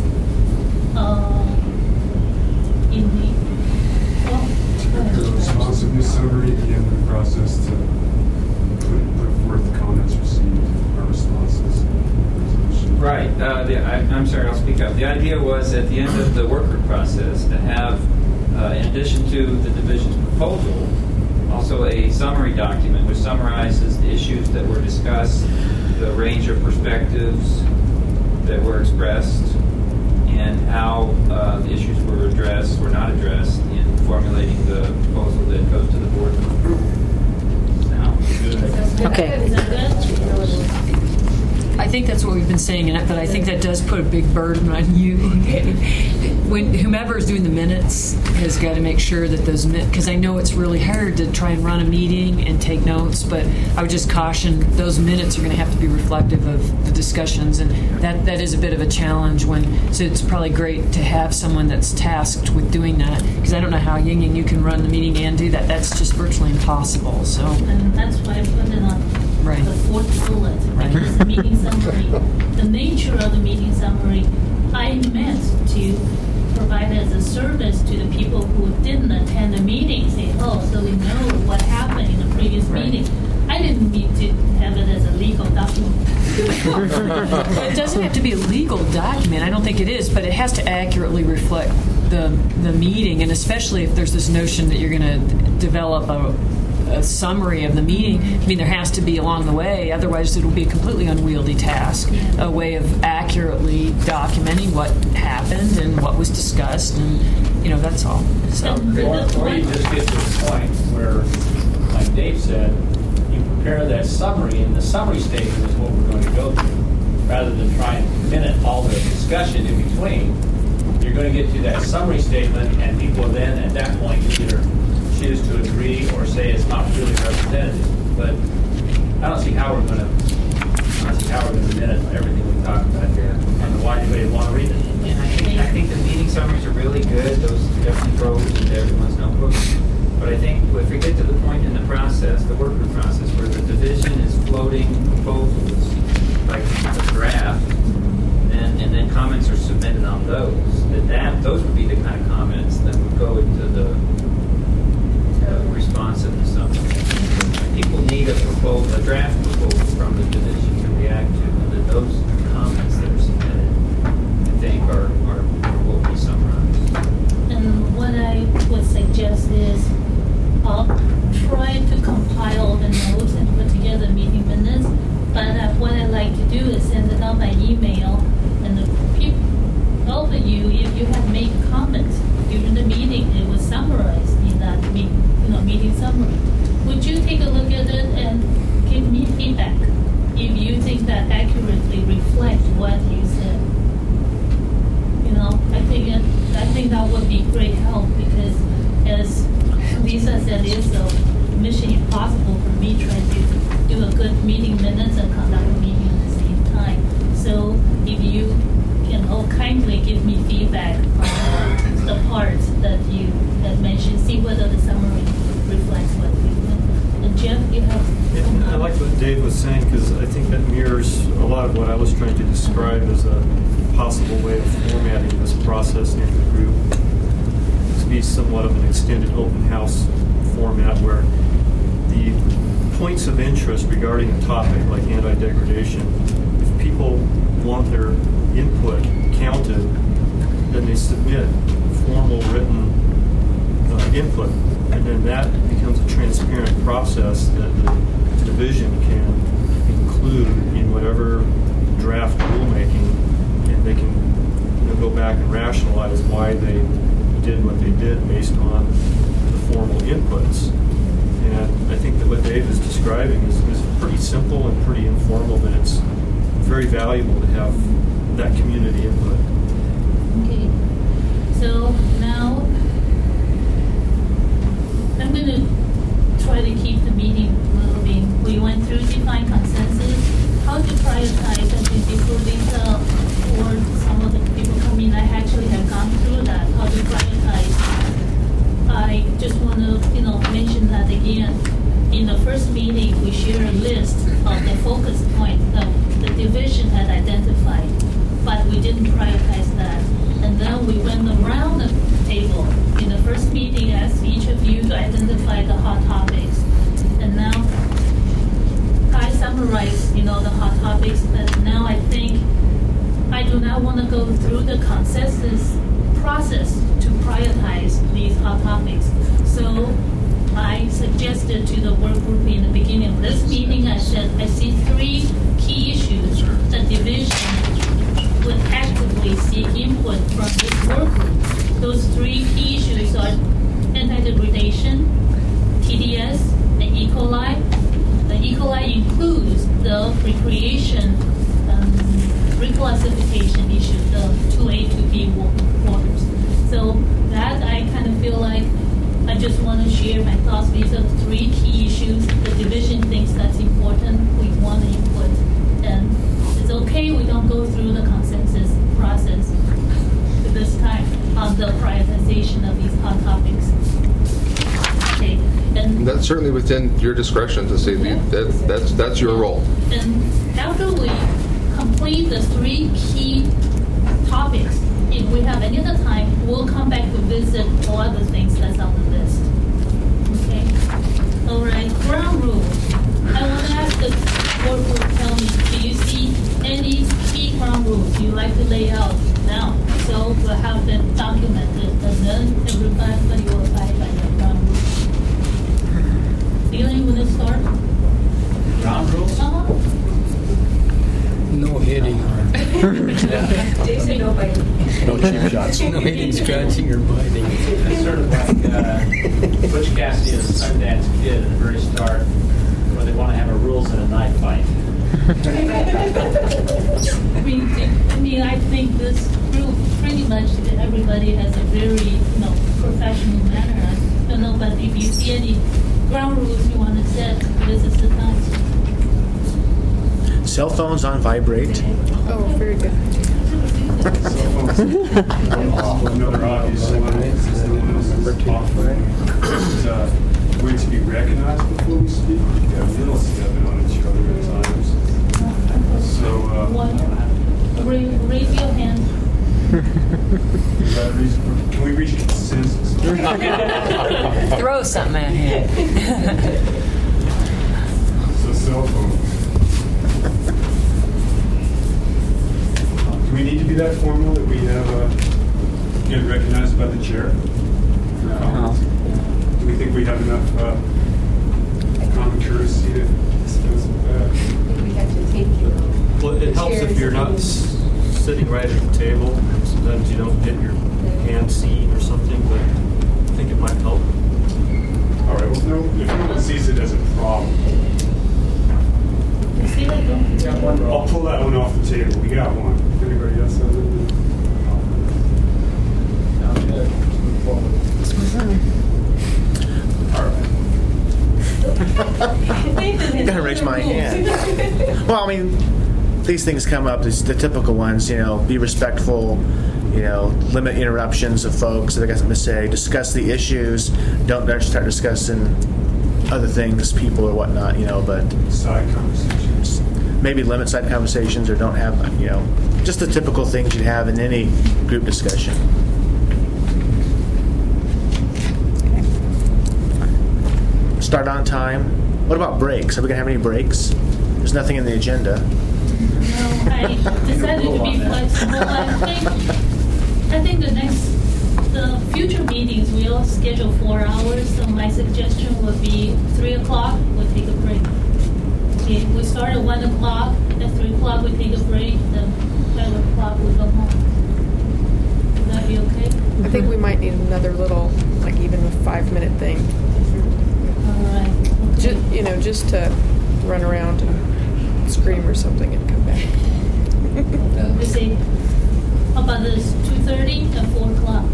in the the responsiveness summary at the end of the process to put forth the comments received, our responses. Right. I'm sorry, I'll speak up. The idea was at the end of the work group process to have, in addition to the division's proposal, also a summary document which summarizes the issues that were discussed, the range of perspectives that were expressed, and how the issues were addressed or not addressed in formulating the proposal that goes to the board for approval. Sounds good. Okay. Is that good? I think that's what we've been saying, but I think that does put a big burden on you. When whomever is doing the minutes has got to make sure that those minutes, because I know it's really hard to try and run a meeting and take notes, but I would just caution those minutes are going to have to be reflective of the discussions, and that is a bit of a challenge. So it's probably great to have someone that's tasked with doing that, because I don't know how Ying you can run the meeting and do that. That's just virtually impossible. So. And that's why I put it on the fourth bullet, because the meeting summary, the nature of the meeting summary, I meant to provide as a service to the people who didn't attend the meeting, say, so we know what happened in the previous meeting. I didn't mean to have it as a legal document. It doesn't have to be a legal document. I don't think it is, but it has to accurately reflect the meeting, and especially if there's this notion that you're going to develop a summary of the meeting. I mean, there has to be along the way, otherwise it will be a completely unwieldy task, a way of accurately documenting what happened and what was discussed, and that's all. So, or you just get to the point where, like Dave said, you prepare that summary, and the summary statement is what we're going to go through, rather than try and minute all the discussion in between. You're going to get to that summary statement, and people then, at that point, either choose to agree or say it's not really representative. But I don't see how we're going to minute everything we talk about here. I don't know why anybody would want to read it. And I think the meeting summaries are really good. Those definitely go into everyone's notebooks. But I think if we get to the point in the process, the work group process, where the division is floating proposals, like a draft, and then comments are submitted on those, those would be the kind of comments that would go into the responsiveness of it. People need a draft proposal from the division to react to, and that those comments that are submitted, I think, are what we summarize. And what I would suggest is I'll try to compile the notes and put together meeting minutes, but what I like to do is send it out by email, and all of you, if you have made comments during the meeting, it was summarized in that meeting summary. Would you take a look at it and give me feedback if you think that accurately reflects what you said? I think that would be great help, because as Lisa said, it's a mission impossible for me trying to do a good meeting minutes and conduct a meeting at the same time. So if you can all kindly give me feedback on the parts that you had mentioned, see whether the summary reflects what we meant. And Jeff, you have... I like what Dave was saying, because I think that mirrors a lot of what I was trying to describe as a possible way of formatting this process in the group to be somewhat of an extended open house format, where the points of interest regarding a topic like anti-degradation, if people want their input counted, then they submit formal written input, and then that becomes a transparent process that the division can include in whatever draft rulemaking, and they can go back and rationalize why they did what they did based on the formal inputs. And I think that what Dave is describing is pretty simple and pretty informal, but it's very valuable to have that community input. Okay, so now I'm going to try to keep the meeting moving. We went through define consensus, how to prioritize, and before Lisa or some of the people come in, I actually have gone through that, how to prioritize. I just want to mention that again. In the first meeting, we shared a list of the focus points that the division had identified, but we didn't prioritize that. And then we went around the table in the first meeting, asked each of you to identify the hot topics. And now I summarized, the hot topics, but now I think I do not want to go through the consensus process to prioritize these hot topics. So I suggested to the work group in the beginning of this meeting, I said, I see 3 key issues that division would actively seek input from this work group. Those 3 key issues are anti-degradation, TDS, and E. coli. The E. coli includes the recreation reclassification issue, the 2A, 2B waters. So that I kind of feel like I just want to share my thoughts. These are the three key issues. The division thinks that's important. We want to input. And it's okay we don't go through the consensus process this time on the prioritization of these hot topics. Okay. And that's certainly within your discretion to say that's your role. And after we complete the three key topics, if we have any other time, we'll come back to visit all other things that's on the list. Okay? All right, ground rules. I want to ask the board to tell me, do you see any key ground rules you'd like to lay out now? So we'll have them documented, and then everybody will abide by the ground rules. Feeling when it starts? Ground rules? No hitting. They say no biting. No cheap shots. No hitting, scratching, or biting. It's sort of like Butch Cassidy and Sundance Kid at the very start, where they want to have a rules and a knife fight. I mean, I think this group pretty much everybody has a very, professional manner. I don't know, but if you see any ground rules you want to set, this is the time. Cell phones on vibrate. Oh, very good. Another obvious one is going to be recognized before we speak. We have little stepping on each other at times. So, raise your hand. Can we reach consensus? Throw something at him. So cell phones. Do we need to be that formal that we have get recognized by the chair? Do we think we have enough common courtesy to dispense with that? I think we have to take Well, it helps if you're not sitting right at the table. Sometimes you don't get your hand seen or something, but I think it might help. All right. Well, no, if no one sees it as a problem, I'll pull that one off the table. We got one. Anybody else have it? Sounds good. Let's move forward. I'm gonna raise my hand. Well, I mean, these things come up. It's the typical ones. Be respectful. Limit interruptions of folks that they got something to say. Discuss the issues. Don't start discussing other things, people or whatnot. But Side conversations. maybe limit side conversations or don't have. Just the typical things you'd have in any group discussion. Start on time. What about breaks? Are we going to have any breaks? There's nothing in the agenda. No, I decided to be flexible. I think the future meetings we'll schedule 4 hours. So my suggestion would be 3 o'clock. We'll take a break. Okay, we start at 1 o'clock. At 3 o'clock we take a break. Then 5 o'clock we go home. Would that be okay? I think we might need another little, even a 5-minute thing. All right. Okay. Just to run around and scream or something and come back. We say, how about this 2:30 and 4 o'clock?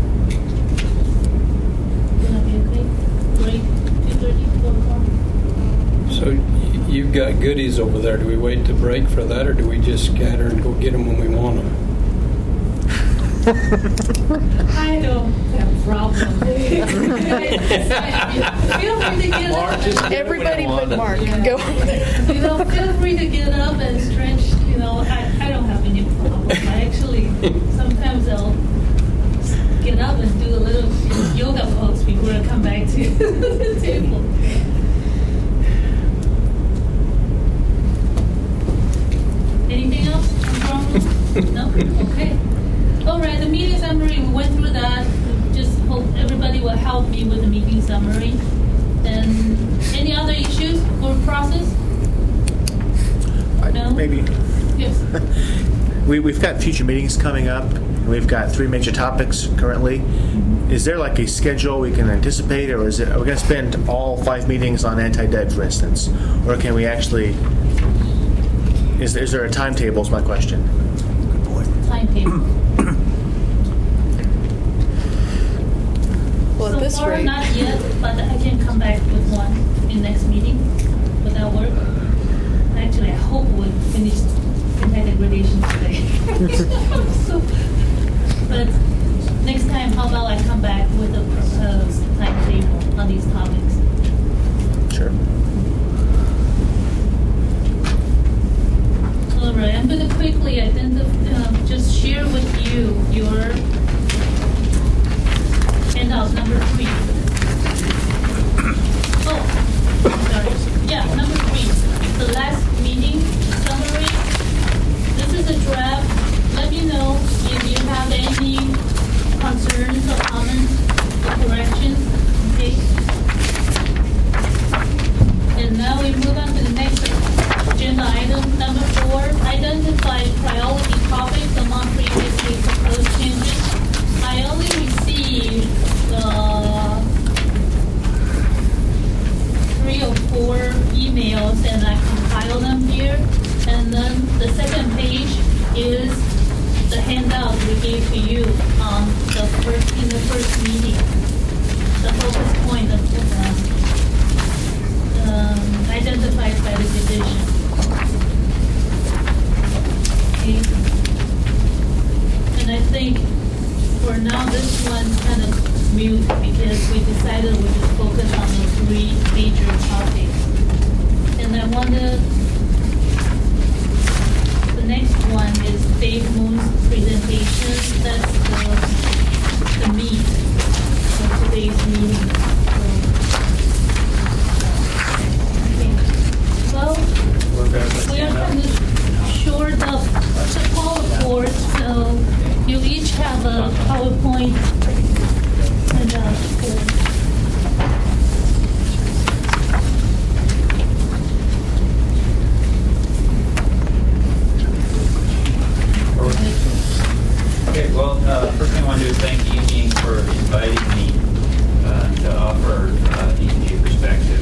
Would that be okay? Break 2:30, 4 o'clock. So you've got goodies over there. Do we wait to break for that, or do we just scatter and go get them when we want them? I don't have a problem. Feel free to get up. Everybody but Mark. Go. Feel free to get up and stretch. I don't have any problem. I actually sometimes I'll get up and do a little yoga pose before I come back to the table. Anything else? No? Okay. All right, the meeting summary, we went through that. Just hope everybody will help me with the meeting summary. And any other issues or process? No? Maybe. Yes. We've got future meetings coming up. We've got 3 major topics currently. Is there a schedule we can anticipate, or are we going to spend all 5 meetings on anti-debt, for instance? Or can we actually... Is there a timetable is my question. timetable. Well, So at this far, rate, not yet, but I can come back with one in next meeting. Would that work? Actually, I hope we'll finish impact degradation today. So, but next time, how about I come back with a proposed timetable on these topics? Sure. All right, I'm going to quickly just share with you your handout number 3. Oh, sorry. Yeah, number 3. The last meeting summary. This is a draft. Let me know if you have any concerns or comments or corrections. Okay. And now we move on to the next agenda item, number 4. Identify priority topics among previously proposed changes. I only received 3 or 4 emails, and I compiled them here. And then the second page is the handout we gave to you in the first meeting. The focus point of identified by the division. Okay. And I think for now this one's kind of mute because we decided we would focus on the 3 major topics. And I wonder, the next one is Dave Moon's presentation. That's the meat of today's meeting. Well, we are kind of short of the PowerPoint, so you each have a PowerPoint handout. Okay, well, first thing I want to do is thank Ying for inviting me to offer EG perspective.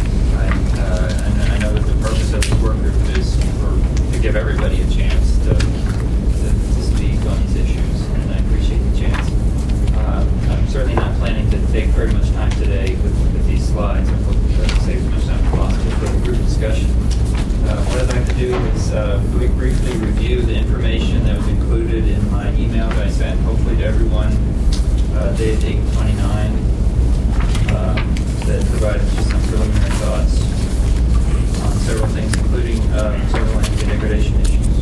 I know that the purpose of the work group is to give everybody a chance to speak on these issues, and I appreciate the chance. I'm certainly not planning to take very much time today with these slides. I hope to save as much time as possible for the group discussion. What I'd like to do is briefly review the information that was included in my email that I sent, hopefully to everyone, dated 8/29, that provided just some preliminary thoughts on several things, including several anti-degradation issues.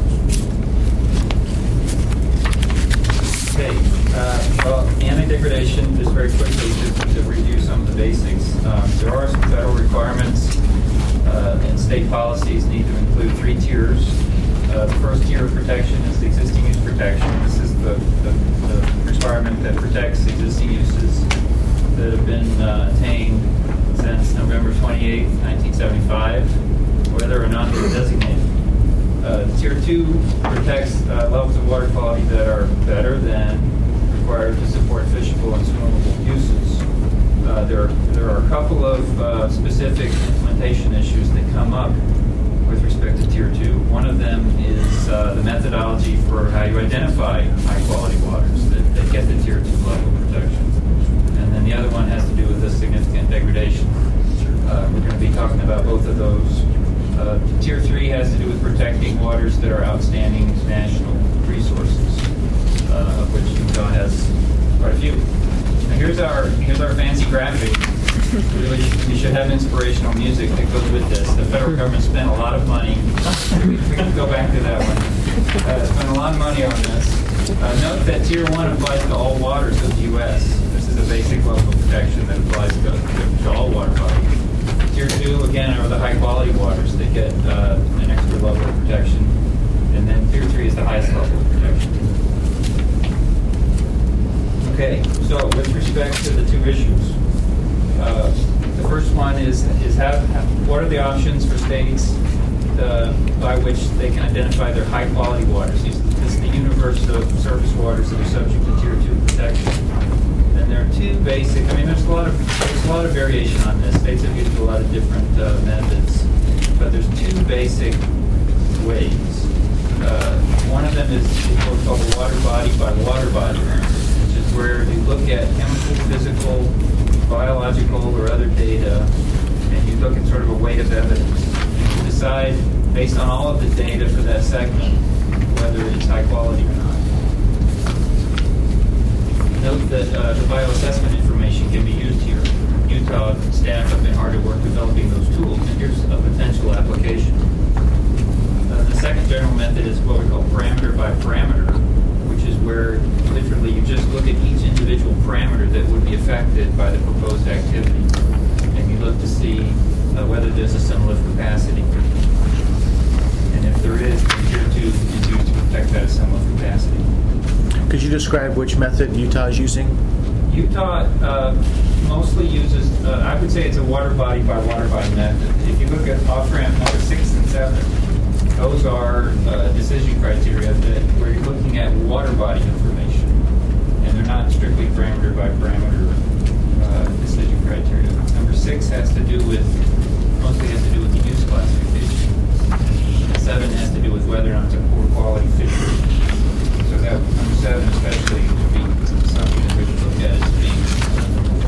Okay, well, anti-degradation, just very quickly to review some of the basics. There are some federal requirements, and state policies need to include 3 tiers. The first tier of protection is the existing use protection. This is the requirement that protects existing uses that have been attained since November 28, 1975, whether or not they're designated. Tier 2 protects levels of water quality that are better than required to support fishable and swimmable uses. There are a couple of specific implementation issues that come up with respect to Tier 2. One of them is the methodology for how you identify high-quality waters that get the Tier 2 level of protection. And then the other one has to do with the significant degradation. We're going to be talking about both of those. Tier 3 has to do with protecting waters that are outstanding national resources, of which Utah has quite a few. Now here's our fancy graphic. Really, we should have inspirational music that goes with this. The federal government spent a lot of money. We can go back to that one. Spent a lot of money on this. Note that Tier 1 applies to all waters of the U.S. This is a basic level of protection that applies to all water bodies. Tier 2, again, are the high-quality waters that get an extra level of protection. And then Tier 3 is the highest level of protection. Okay, so with respect to the 2 issues, the first one is what are the options for states by which they can identify their high-quality waters? This is the universe of surface waters that are subject to Tier 2 protection. And there are 2 basic. I mean, there's a lot of variation on this. States have used a lot of different methods, but there's 2 basic ways One of them is what's called a water body by water body, which is where you look at chemical, physical, biological, or other data, and you look at sort of a weight of evidence. You decide, based on all of the data for that segment, whether it's high quality or not. Note that the bioassessment information can be used here. Utah staff have been hard at work developing those tools, and here's a potential application. The second general method is what we call parameter by parameter, which is where literally you just look at each individual parameter that would be affected by the proposed activity, and you look to see whether there's a similar capacity. And if there is, then tier 2 is used to protect that similar capacity. Could you describe which method Utah is using? Utah mostly uses, I would say it's a water body by water body method. If you look at off-ramp number 6 and 7, those are decision criteria where you're looking at water body information, and they're not strictly parameter by parameter decision criteria. Number 6 mostly has to do with the use classification. 7 has to do with whether or not it's a poor quality fishery. So that number 7 especially would be something that we would look at as being number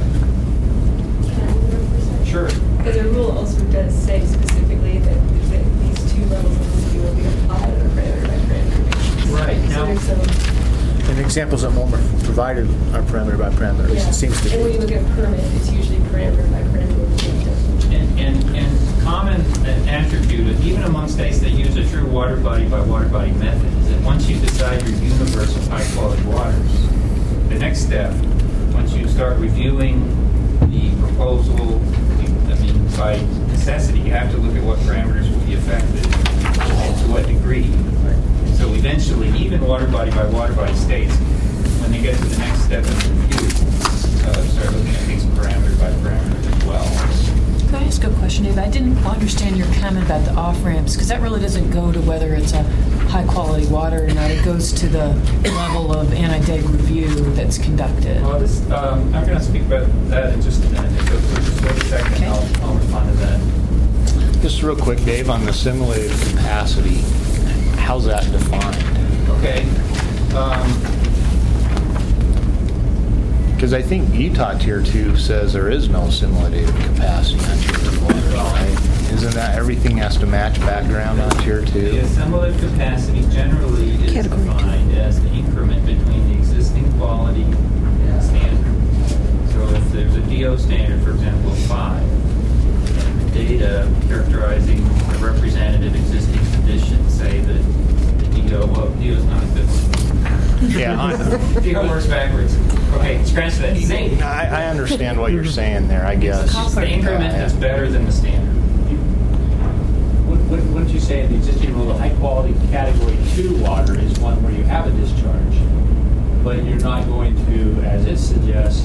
1 up there. Sure. But the rule also does say specifically that these two levels of review will be applied on a parameter by parameter basis. Right. So there's some, And examples that Momer provided are parameter by parameter. At least it seems to be. And when you look at permit, it's usually parameter by parameter. And common attribute, even among states that use a true water body by water body method, is that once you decide your universe of high quality waters, the next step, once you start reviewing the proposal, by necessity, you have to look at what parameters will be affected and to what degree. And so eventually, even water body by water body states, when they get to the next step of the review, start looking at things parameter by parameter as well. Can I ask a question, Dave? I didn't understand your comment about the off-ramps, because that really doesn't go to whether it's a high-quality water or not. It goes to the level of anti-deg review that's conducted. Well, I'm going to speak about that in just a minute. So just wait a second, okay. I'll respond to that. Just real quick, Dave, on the simulated capacity, how's that defined? Okay. Because I think Utah Tier 2 says there is no simulated capacity on Tier 1, right? Isn't that everything has to match background on Tier 2? The assimilative capacity generally is defined as the increment between the existing quality and standard. So if there's a DO standard, for example, of 5, and the data characterizing a representative existing condition say that the DO is not equivalent. Yeah, DO works backwards. Okay, scratch that. I understand what you're saying there, I guess. It's the increment that's better than the standard. Wouldn't you say in the existing rule, the high-quality Category 2 water is one where you have a discharge, but you're not going to, as it suggests,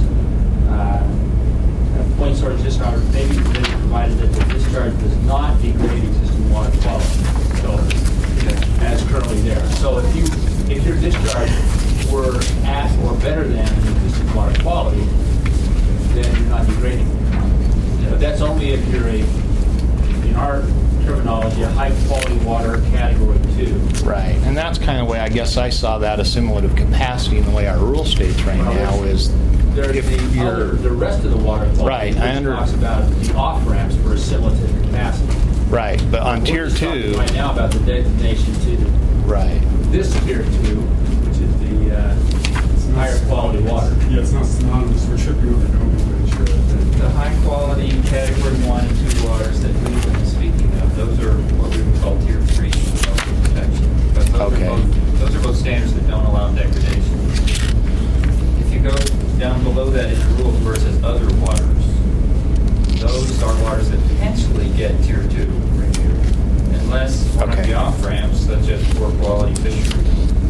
have point source discharge, maybe provided that the discharge does not degrade existing water quality, so as currently there. So if your discharge were at or better than the existing water quality, then you're not degrading. But that's only if you're in our terminology, a high-quality water Category 2. Right, and that's kind of the way I guess I saw that assimilative capacity in the way our rule states right now is there's the rest of the water quality, right, which talks about the off-ramps for assimilative capacity. Right, but on Tier 2... We're talking right now about the designation to right. This Tier 2, which is the higher quality water. Yeah, it's not synonymous. We're tripping over nomenclature. The high-quality Category 1 and 2 waters that we've been speaking of, those are what we would call Tier 3 protection. But those are both standards that don't allow degradation. If you go down below that in the rules where it says other waters, those are waters that potentially get Tier 2 right here, unless one of the off-ramps, such as poor quality fisheries,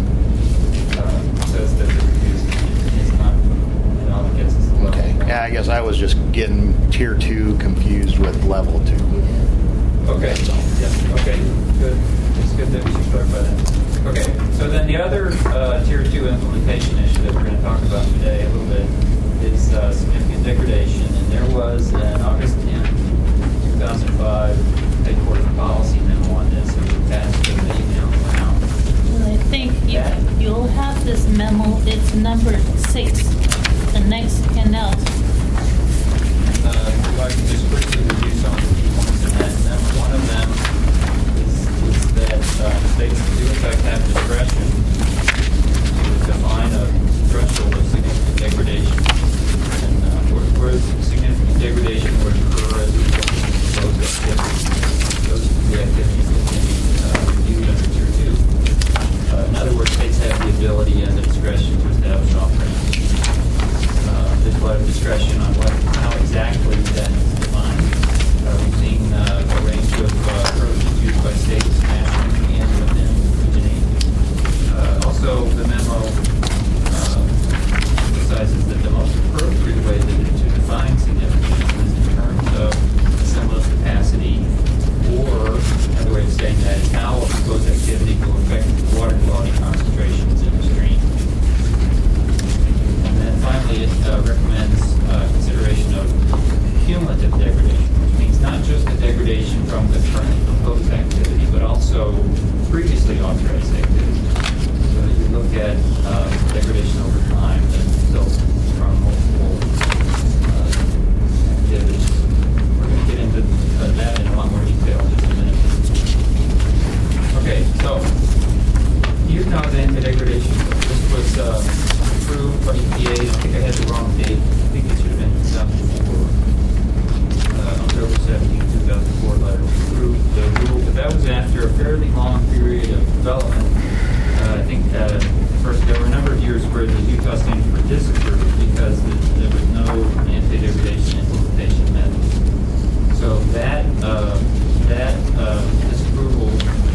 says that the review is not, it gets us the level. Okay. Yeah, I guess I was just getting Tier 2 confused with Level 2. Okay. Yeah. Okay. Good. It's good that we should clarify that. Okay. So then the other Tier 2 implementation issue that we're going to talk about today a little bit is significant degradation. And there was an August 10, 2005 headquarters policy memo on this, which attached to the email around. degradation would occur as a result of proposed activities. Those are the activities that can be reviewed under Tier 2. In other words, states have the ability and the discretion to establish off-ramps. There's a lot of discretion on how exactly that is defined. We've seen a range of approaches used by states nationally and within Region 8. Also, the memo emphasizes that the most appropriate way to define significance is in terms of assembly capacity, or another way of saying that is how a proposed activity will affect water quality concentrations in the stream. And then finally, it recommends consideration of cumulative degradation, which means not just the degradation from the current proposed activity, but also previously authorized activity. So you look at degradation over time that results from multiple activities. We're going to get into that in a lot more detail in just a minute. Okay, so Utah's anti-degradation. This was approved by EPA. I think I had the wrong date. I think it should have been 2004. October 17, 2004 letter approved the rule, but that was after a fairly long period of development. I think first there were a number of years where the Utah standards were disapproved because there was no anti-degradation implementation method. So that disapproval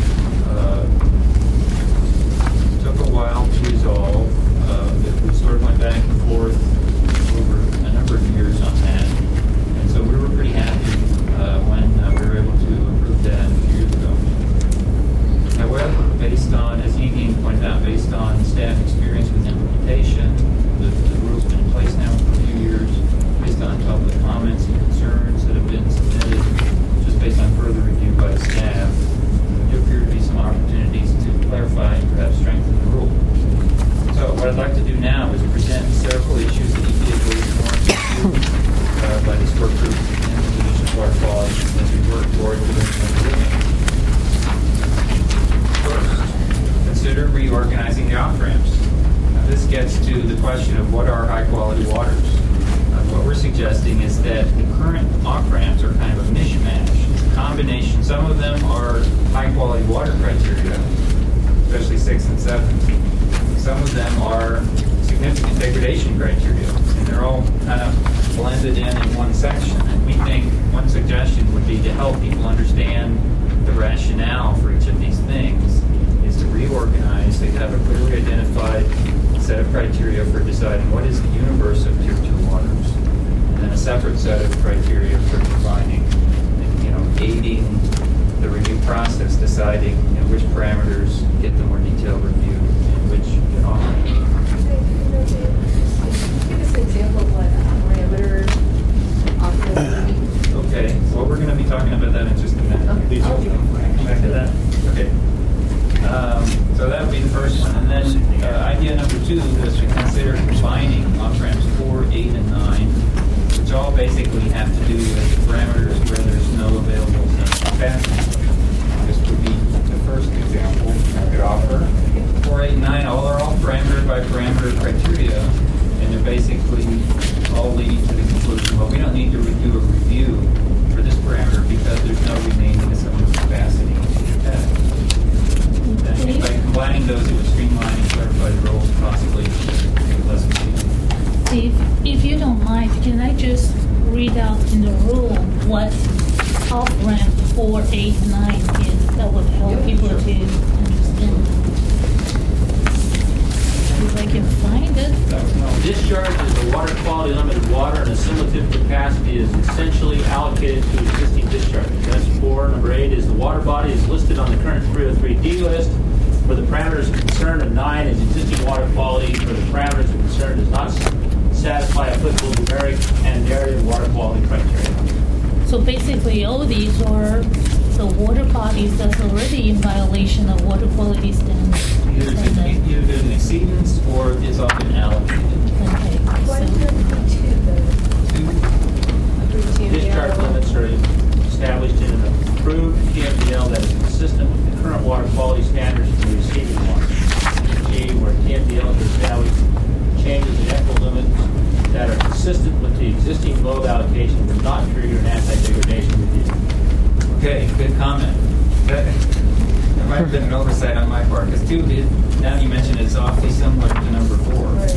took a while to resolve. We sort of went back and forth over a number of years on that. And so we were pretty happy when we were able to approve that a few years ago. However, based on, as Eugene pointed out, based on staff experience with implementation, the rule's been in place now for a few years, based on public comments and concerns that have been submitted, just based on further review by the staff, there appear to be some opportunities to clarify and perhaps strengthen the rule. So what I'd like to do now is present several issues that EPA believes warrant by this work group and the Division of Water Quality as we work toward prevention living. First, consider reorganizing the off-ramps. Now, this gets to the question of what are high-quality waters. What we're suggesting is that the current off-ramps are kind of a mishmash, a combination. Some of them are high-quality water criteria, especially 6 and 7. Some of them are significant degradation criteria, and they're all kind of blended in one section. And we think one suggestion would be to help people understand the rationale for each of these things is to reorganize. They have a clearly identified set of criteria for deciding what is the universe of Tier 2 waters, and then a separate set of criteria for defining and, aiding the review process, deciding which parameters get the more detailed review and which get off. Give us an example of what parameter optimization. Okay, well, we're going to be talking about that in just a minute. Okay. Come back to that. Okay. So that would be the first one. And then idea number 2 is to consider combining off-ramps 4, 8, and 9, which all basically have to do with the parameters where there's no available capacity. This would be the first example I could offer. 4, 8, and 9 all are all parameter by parameter criteria, and they're basically all leading to the conclusion, well, we don't need to do a review for this parameter because there's no remaining assembly capacity. I think by combining those, it would streamline and clarify the roles, possibly make it less confusing. Steve, if you don't mind, can I just read out in the rule what off-ramp 4, 8, 9 is? That would help people to understand. If I can find it. Discharge is the water quality limit of water, and assimilative capacity is essentially allocated to existing discharges. That's 4. Number 8 is the water body is listed on the current 303D list for the parameters concerned, and 9 is existing water quality for the parameters concerned does not satisfy applicable numeric and narrative water quality criteria. So basically, all these are the water bodies that's already in violation of water quality standards. Either there's an exceedance or it's all been allocated. Okay. Why is there 2 Discharge limits are established in an approved TMDL that is consistent with the current water quality standards for the receiving water. G, where TMDL is established changes in equal limits that are consistent with the existing load allocation degradation would not trigger an anti-degradation review. Okay, good comment. That might have been an oversight on my part, because now you mentioned it's awfully similar to number 4. Right.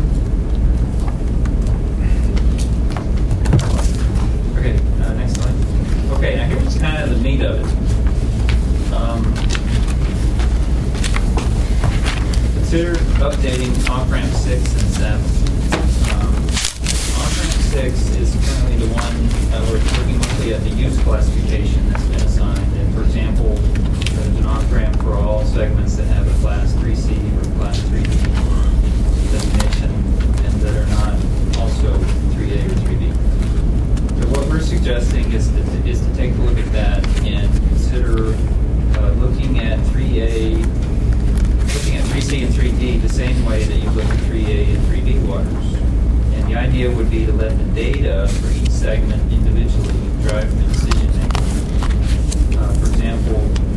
Okay, next slide. Okay, now here's kind of the meat of it. Consider updating off-ramp 6 and 7. Off-ramp 6 is currently the one we're looking mostly at the use classification that's been assigned. And for example, there's an off-ramp for all segments that have a Class 3C or Class 3D designation and that are not also 3A or 3B. So what we're suggesting is to take a look at that and consider looking at 3C and 3D the same way that you look at 3A and 3B waters. And the idea would be to let the data for each segment individually drive the decision making. For example,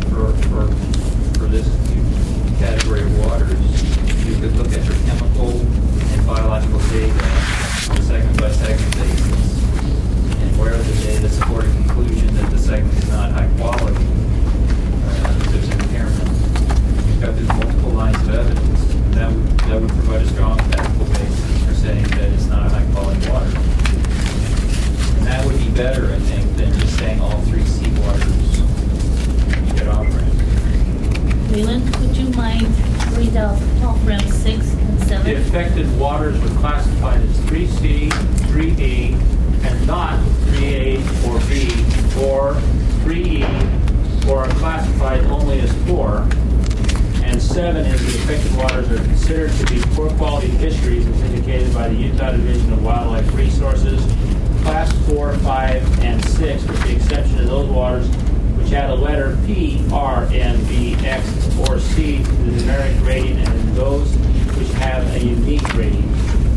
for this category of waters, you could look at your chemical and biological data on a segment-by-segment basis. And where the data support a conclusion that the segment is not high quality, there's an impairment. There's multiple lines of evidence. That would provide a strong technical basis for saying that it's not a high quality water. And that would be better, I think, than just saying all 3C waters you get off-ramp. Leland, would you mind read out off-ramp 6 and 7? The affected waters were classified as 3C, 3D, and not 3A or B, or 3E, or are classified only as 4. And 7 is the affected waters are considered to be poor quality fisheries as indicated by the Utah Division of Wildlife Resources, Class 4, 5, and 6, with the exception of those waters which had a letter P, R, N, B, X, or C to the numeric rating, and those which have a unique rating.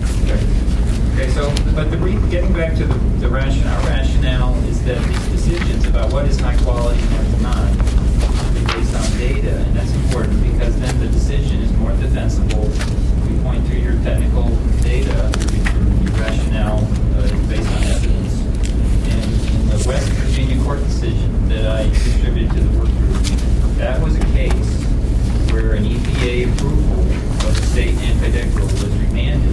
Okay, so, but getting back to the rationale, our rationale is that these decisions about what is high quality and what is not based on data, and that's important because then the decision is more defensible. We point to your technical data, your rationale based on evidence. And in the West Virginia court decision that I distributed to the work group, that was a case where an EPA approval of the state anti-deg rule was remanded.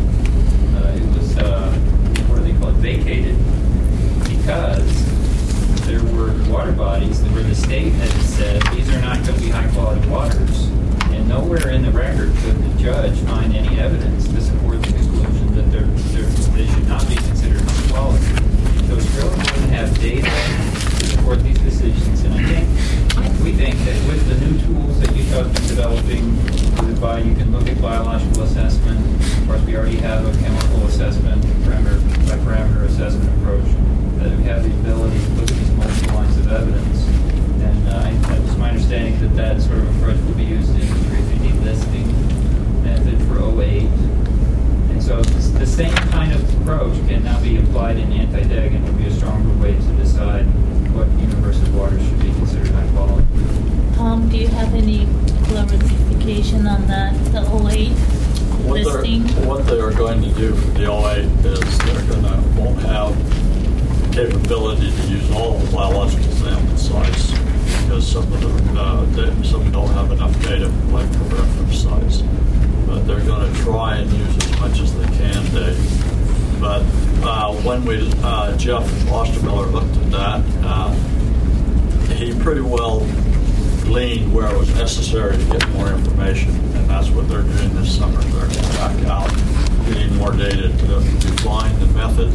It was, what do they call it, vacated, because there were water bodies where the state had said these are not going to be high quality waters, and nowhere in the record could the judge find any evidence to support the conclusion that they should not be considered high quality. So it's really important to have data to support these decisions, and we think that with the new tools that Utah's been developing, whereby you can look at biological assessment, of course we already have a chemical assessment, parameter assessment approach, that we have the ability to look at these multiple lines of evidence. And it's my understanding that sort of approach will be used in the 3D listing method for 08. And so the same kind of approach can now be applied in anti-deg, and will be a stronger way to decide what universe of waters should be considered high quality. Do you have any clarification on that, the 08 listing? What they are going to do for the 08 is won't have capability to use all the biological sample sites because some don't have enough data like for reference sites. But they're going to try and use as much as they can, Dave. But when Jeff Ostermiller looked at that, he pretty well gleaned where it was necessary to get more information, and that's what they're doing this summer. They're going back out, getting more data to define the methods.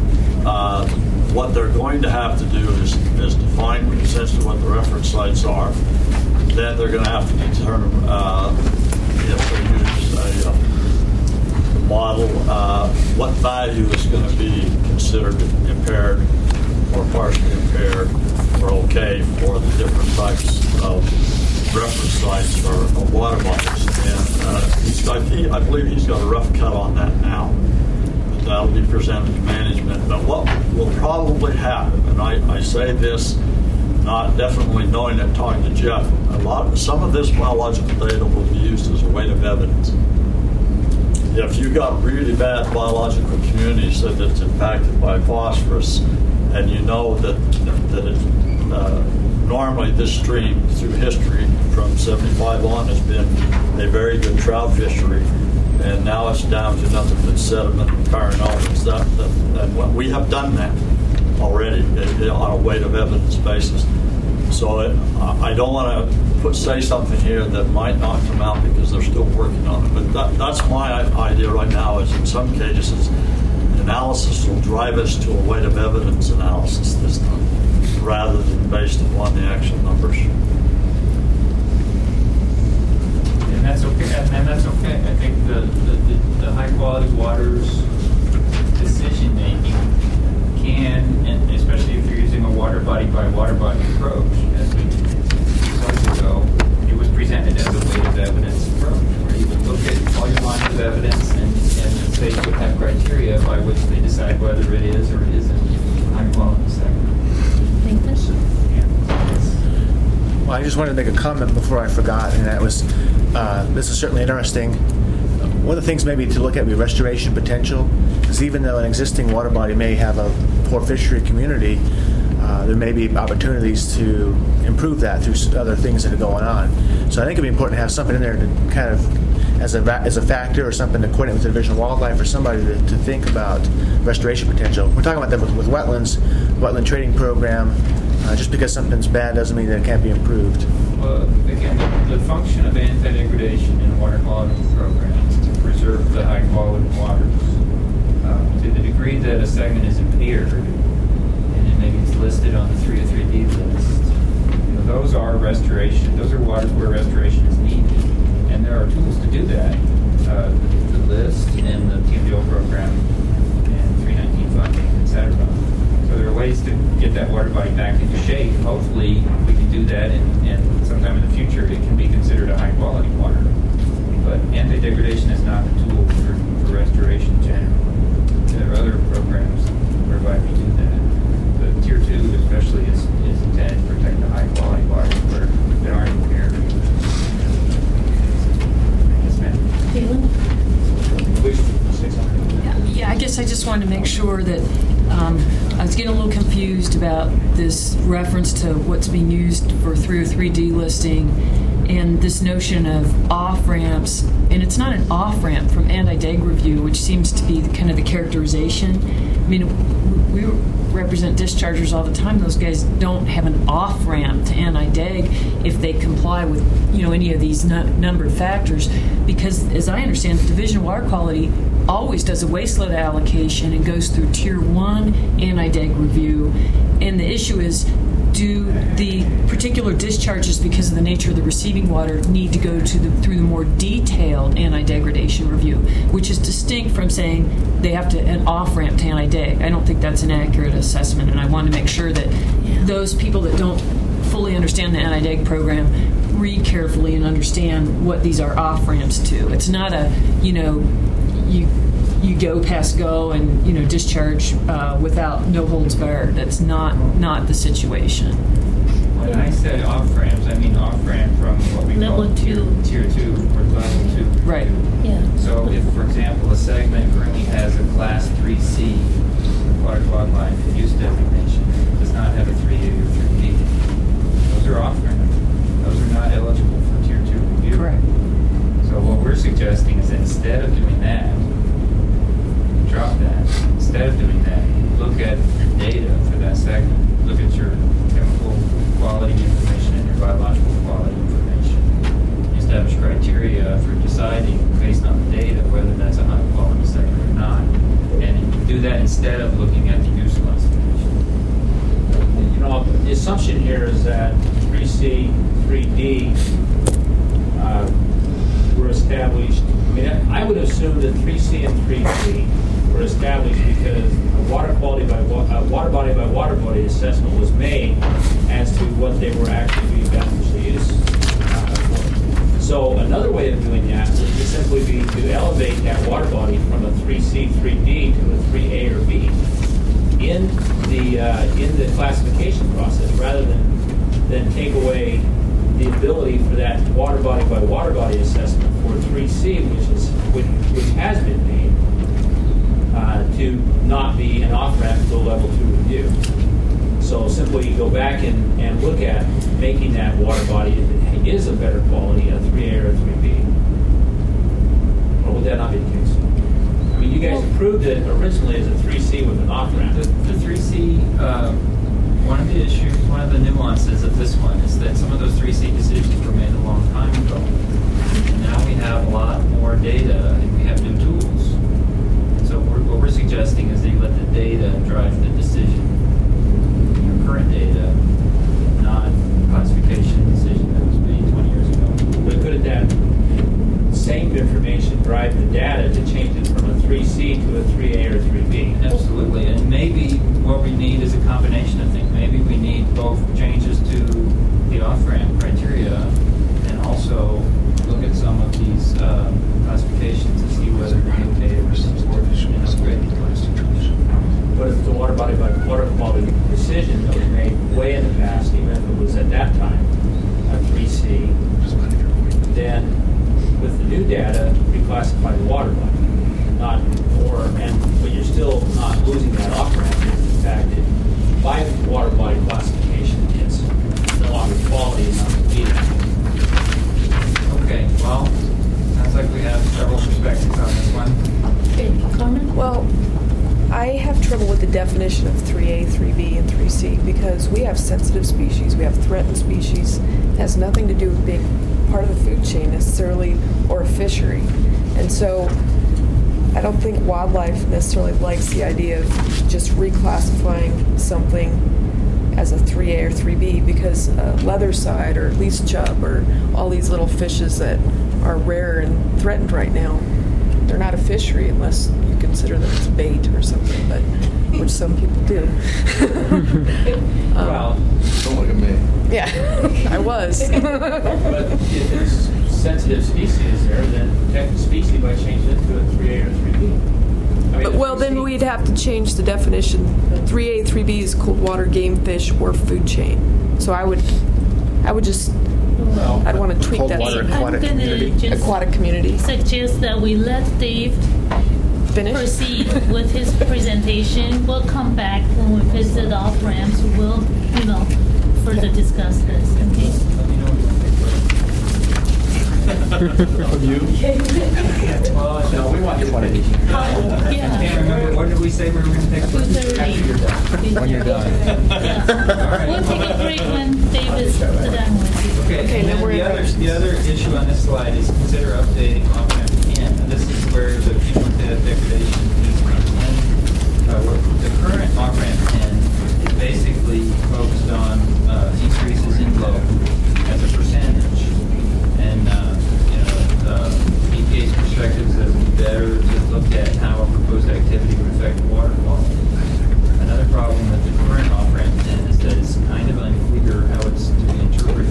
What they're going to have to do is define essentially what the reference sites are. Then they're going to have to determine if they use a model, what value is going to be considered impaired or partially impaired or okay for the different types of reference sites or water bodies. And I believe he's got a rough cut on that now. That'll be presented to management. But what will probably happen, and I say this not definitely knowing it, talking to Jeff, some of this biological data will be used as a weight of evidence. if you got really bad biological communities that's impacted by phosphorus, and you know that normally this stream through history from 75 on has been a very good trout fishery, and now it's down to nothing but sediment and carinomes. And we have done that already on a weight of evidence basis. So I don't want to say something here that might not come out because they're still working on it. But that's my idea right now, is in some cases analysis will drive us to a weight of evidence analysis this time, rather than based upon the actual numbers. And that's okay. I think the high quality waters decision making can, and especially if you're using a water body by water body approach, as we discussed ago, it was presented as a weight of evidence approach, where you would look at all your lines of evidence and they would have criteria by which they decide whether it is or isn't high quality segment. Well, I just wanted to make a comment before I forgot, and that was, this is certainly interesting. One of the things maybe to look at would be restoration potential, because even though an existing water body may have a poor fishery community, there may be opportunities to improve that through other things that are going on. So I think it'd be important to have something in there to kind of, as a factor or something to coordinate with the Division of Wildlife or somebody to think about restoration potential. We're talking about that with wetlands, wetland trading program. Just because something's bad doesn't mean that it can't be improved. Well, again, the function of anti-degradation in a water quality program is to preserve the high quality waters. To the degree that a segment is impaired, and then maybe it's listed on the 303D list, those are restoration. Those are waters where restoration is needed, and there are tools to do that. The list and the TMDL program and 319 funding, etc. So there are ways to get that water body back into shape. Hopefully we can do that, and sometime in the future it can be considered a high quality water. But anti-degradation is not a tool for restoration generally. There are other programs whereby we do that. The Tier 2 especially is intended to protect the high quality waters that aren't impaired. Yes, ma'am. Yeah, I guess I just wanted to make sure that I was getting a little confused about this reference to what's being used for 303D listing and this notion of off-ramps. And it's not an off-ramp from anti-deg review, which seems to be kind of the characterization. I mean, we represent dischargers all the time. Those guys don't have an off-ramp to anti-deg if they comply with, any of these numbered factors. Because, as I understand, the Division of Water Quality always does a wastelet allocation and goes through Tier 1 anti-deg review. And the issue is, do the particular discharges, because of the nature of the receiving water, need to go through the more detailed anti-degradation review, which is distinct from saying they have to an off-ramp to anti-deg. I don't think that's an accurate assessment, and I want to make sure that those people that don't fully understand the anti-deg program read carefully and understand what these are off-ramps to. It's not a, you go past go and discharge without no holds barred. That's not the situation. When I say off ramps, I mean off ramp from what we call tier 2 or level 2. Right. Yeah. So if, for example, a segment currently has a class 3C aquatic wildlife use designation, it does not have a 3A or 3B. Those are off ramps. Those are not eligible for tier 2 review. Correct. So what we're suggesting is that instead of doing that, drop that. Instead of doing that, look at your data for that segment. Look at your chemical quality information and your biological quality information. Establish criteria for deciding based on the data whether that's a high quality segment or not. And do that instead of looking at the use classification. The assumption here is that 3C, 3D were established. I would assume that 3C and 3D were established because a water body by water body assessment was made as to what they were actually being beneficially used for. So another way of doing that would simply be to elevate that water body from a 3C, 3D to a 3A or B in the classification process, rather than take away the ability for that water body by water body assessment for 3C, which has been made, to not be an off-ramp to a level 2 review. So simply go back and look at making that water body, if it is a better quality, a 3A or a 3B. Or would that not be the case? I mean, you guys approved it originally as a 3C with an off-ramp. The 3C, one of the issues, one of the nuances of this one is that some of those 3C decisions were made a long time ago. And now we have a lot more data and we have new tools. And so what we're suggesting is that you let the data drive the decision. Your current data, not classification decision that was made 20 years ago. But couldn't that same information drive the data to change it from a 3C to a 3A or 3B? Absolutely. And maybe what we need is a combination of things. Maybe we need both changes to the off-ramp criteria and also look at some of these classifications to see whether new data was supported and upgraded classification. But if the water body by water quality decision that was made way in the past, even if it was at that time a 3C, then with the new data, reclassify the water body, not more, but you're still not losing that off-ramp. In fact, by water body classification, it's no longer quality enough to be that. Okay, well, sounds like we have several perspectives on this one. Okay, comment? Well, I have trouble with the definition of 3A, 3B, and 3C because we have sensitive species, we have threatened species. It has nothing to do with being part of the food chain necessarily or a fishery. And so I don't think wildlife necessarily likes the idea of just reclassifying something as a 3A or 3B because leatherside or least chub or all these little fishes that are rare and threatened right now, they're not a fishery unless you consider them as bait or something, but which some people do. Well, don't look at me. Yeah, I was. But if there's sensitive species there, then protect the species by changing it to a 3A or 3B. I mean, Well, then we'd have to change the definition. 3A, 3B is cold water, game fish, or food chain. So I would just, I'd want to tweak Cold that. water I'm aquatic gonna community. just Aquatic community. suggest that we let Dave Finish? proceed with his presentation. We'll come back when we visit off ramps. We'll, further discuss this. Okay. Of you? Well, no, we want you to finish. I can't remember. What did we say we were going to take? 2:30. After you're done. When you're done. Yeah. We'll take a break when David's done with it. Okay, and then the other issue on this slide is consider updating off-ramp 10. And this is where the cumulative degradation piece comes in. The current off-ramp 10 is basically focused on increases in load as a percentage. And, EPA's perspective is that it would be better to look at how a proposed activity would affect water quality. Another problem with the current off-ramp 10 is that it's kind of unclear how it's to be interpreted.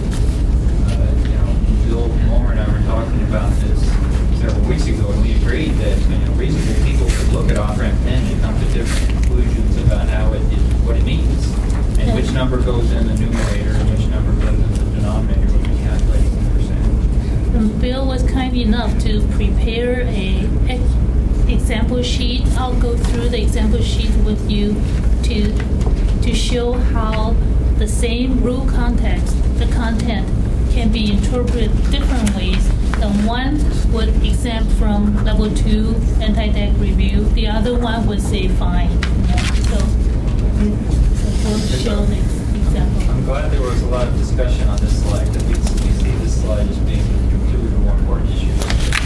Bill Mulmer and I were talking about this several weeks ago, and we agreed that reasonable people could look at off-ramp 10 and come to different conclusions about what it means, and which number goes in the numerator and which number goes in the denominator when we calculate the percentage. Bill was kind enough to prepare a example sheet. I'll go through the example sheet with you to show how the same rule context, the content, can be interpreted different ways. And one would exempt from level 2 anti-deck review. The other one would say fine. So we'll show the example. I'm glad there was a lot of discussion on this slide, because we see this slide as being two of the more important issues.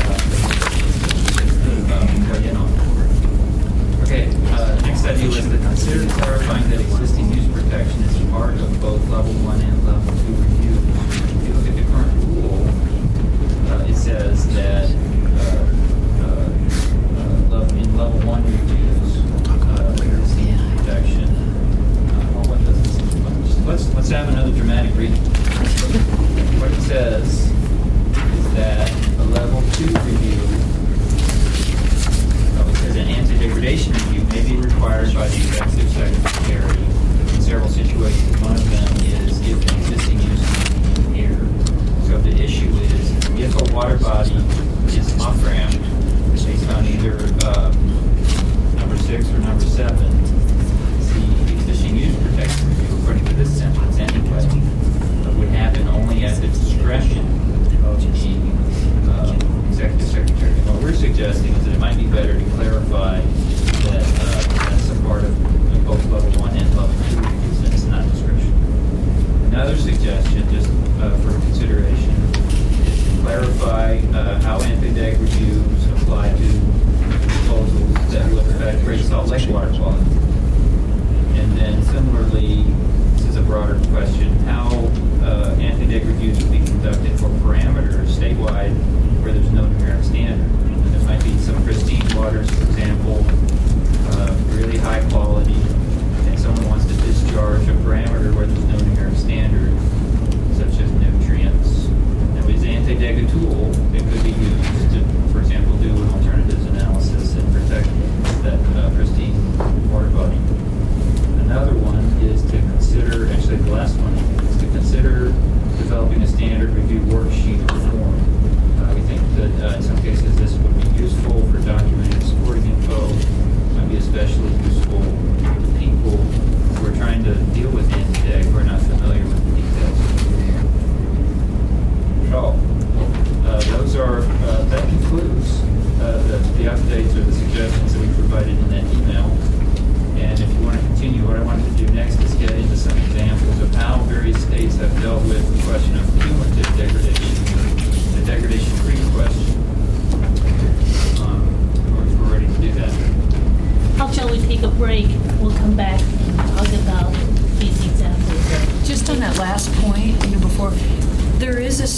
Okay, next idea was to consider clarifying that existing use protection is part of both level 1 and level 2 review. If you look at the current rule, it says that in level 1 reviews, existing use protection. What does this mean? Let's have another dramatic reading. What it says is that a level 2 review, it says an anti-degradation review may be required by the executive secretary in several situations. One of them is if an existing use is impaired.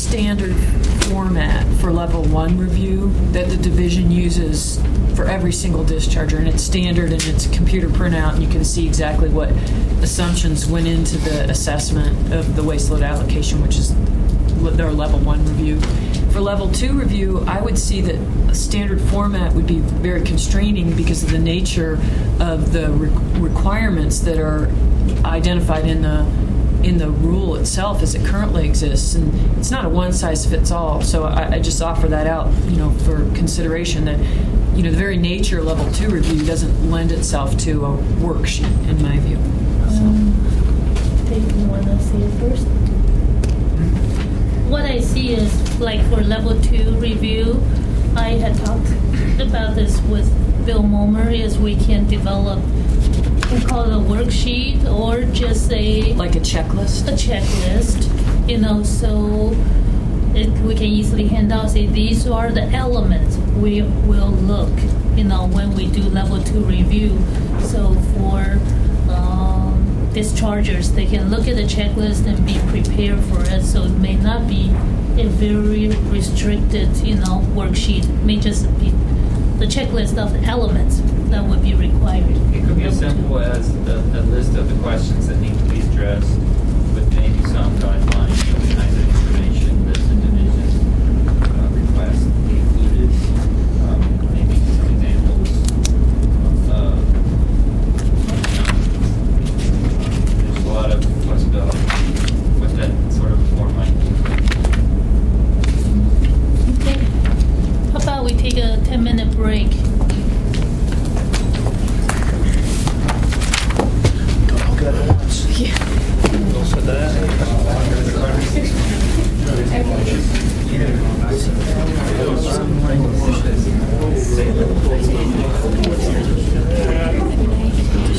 standard format for level 1 review that the division uses for every single discharger, and it's standard and it's computer printout, and you can see exactly what assumptions went into the assessment of the waste load allocation, which is their level 1 review. For level 2 review, I would see that a standard format would be very constraining because of the nature of the requirements that are identified in the rule itself as it currently exists, and it's not a one-size-fits-all. So I just offer that out, for consideration that, the very nature of level 2 review doesn't lend itself to a worksheet, in my view. You want to say it first? What I see is, like for level 2 review, I had talked about this with Bill Mulmer, is we can develop, we call it a worksheet or just like a checklist. A checklist, so we can easily hand out, say these are the elements we will look, when we do level 2 review. So for dischargers, they can look at the checklist and be prepared for it. So it may not be a very restricted, worksheet. It may just be the checklist of the elements that would be required. It could be as simple as a list of the questions that need to be addressed, with maybe some guidelines for the kind of information that the division requests be included. Maybe some examples. There's a lot of flexibility with that sort of format. Okay. How about we take a 10-minute break?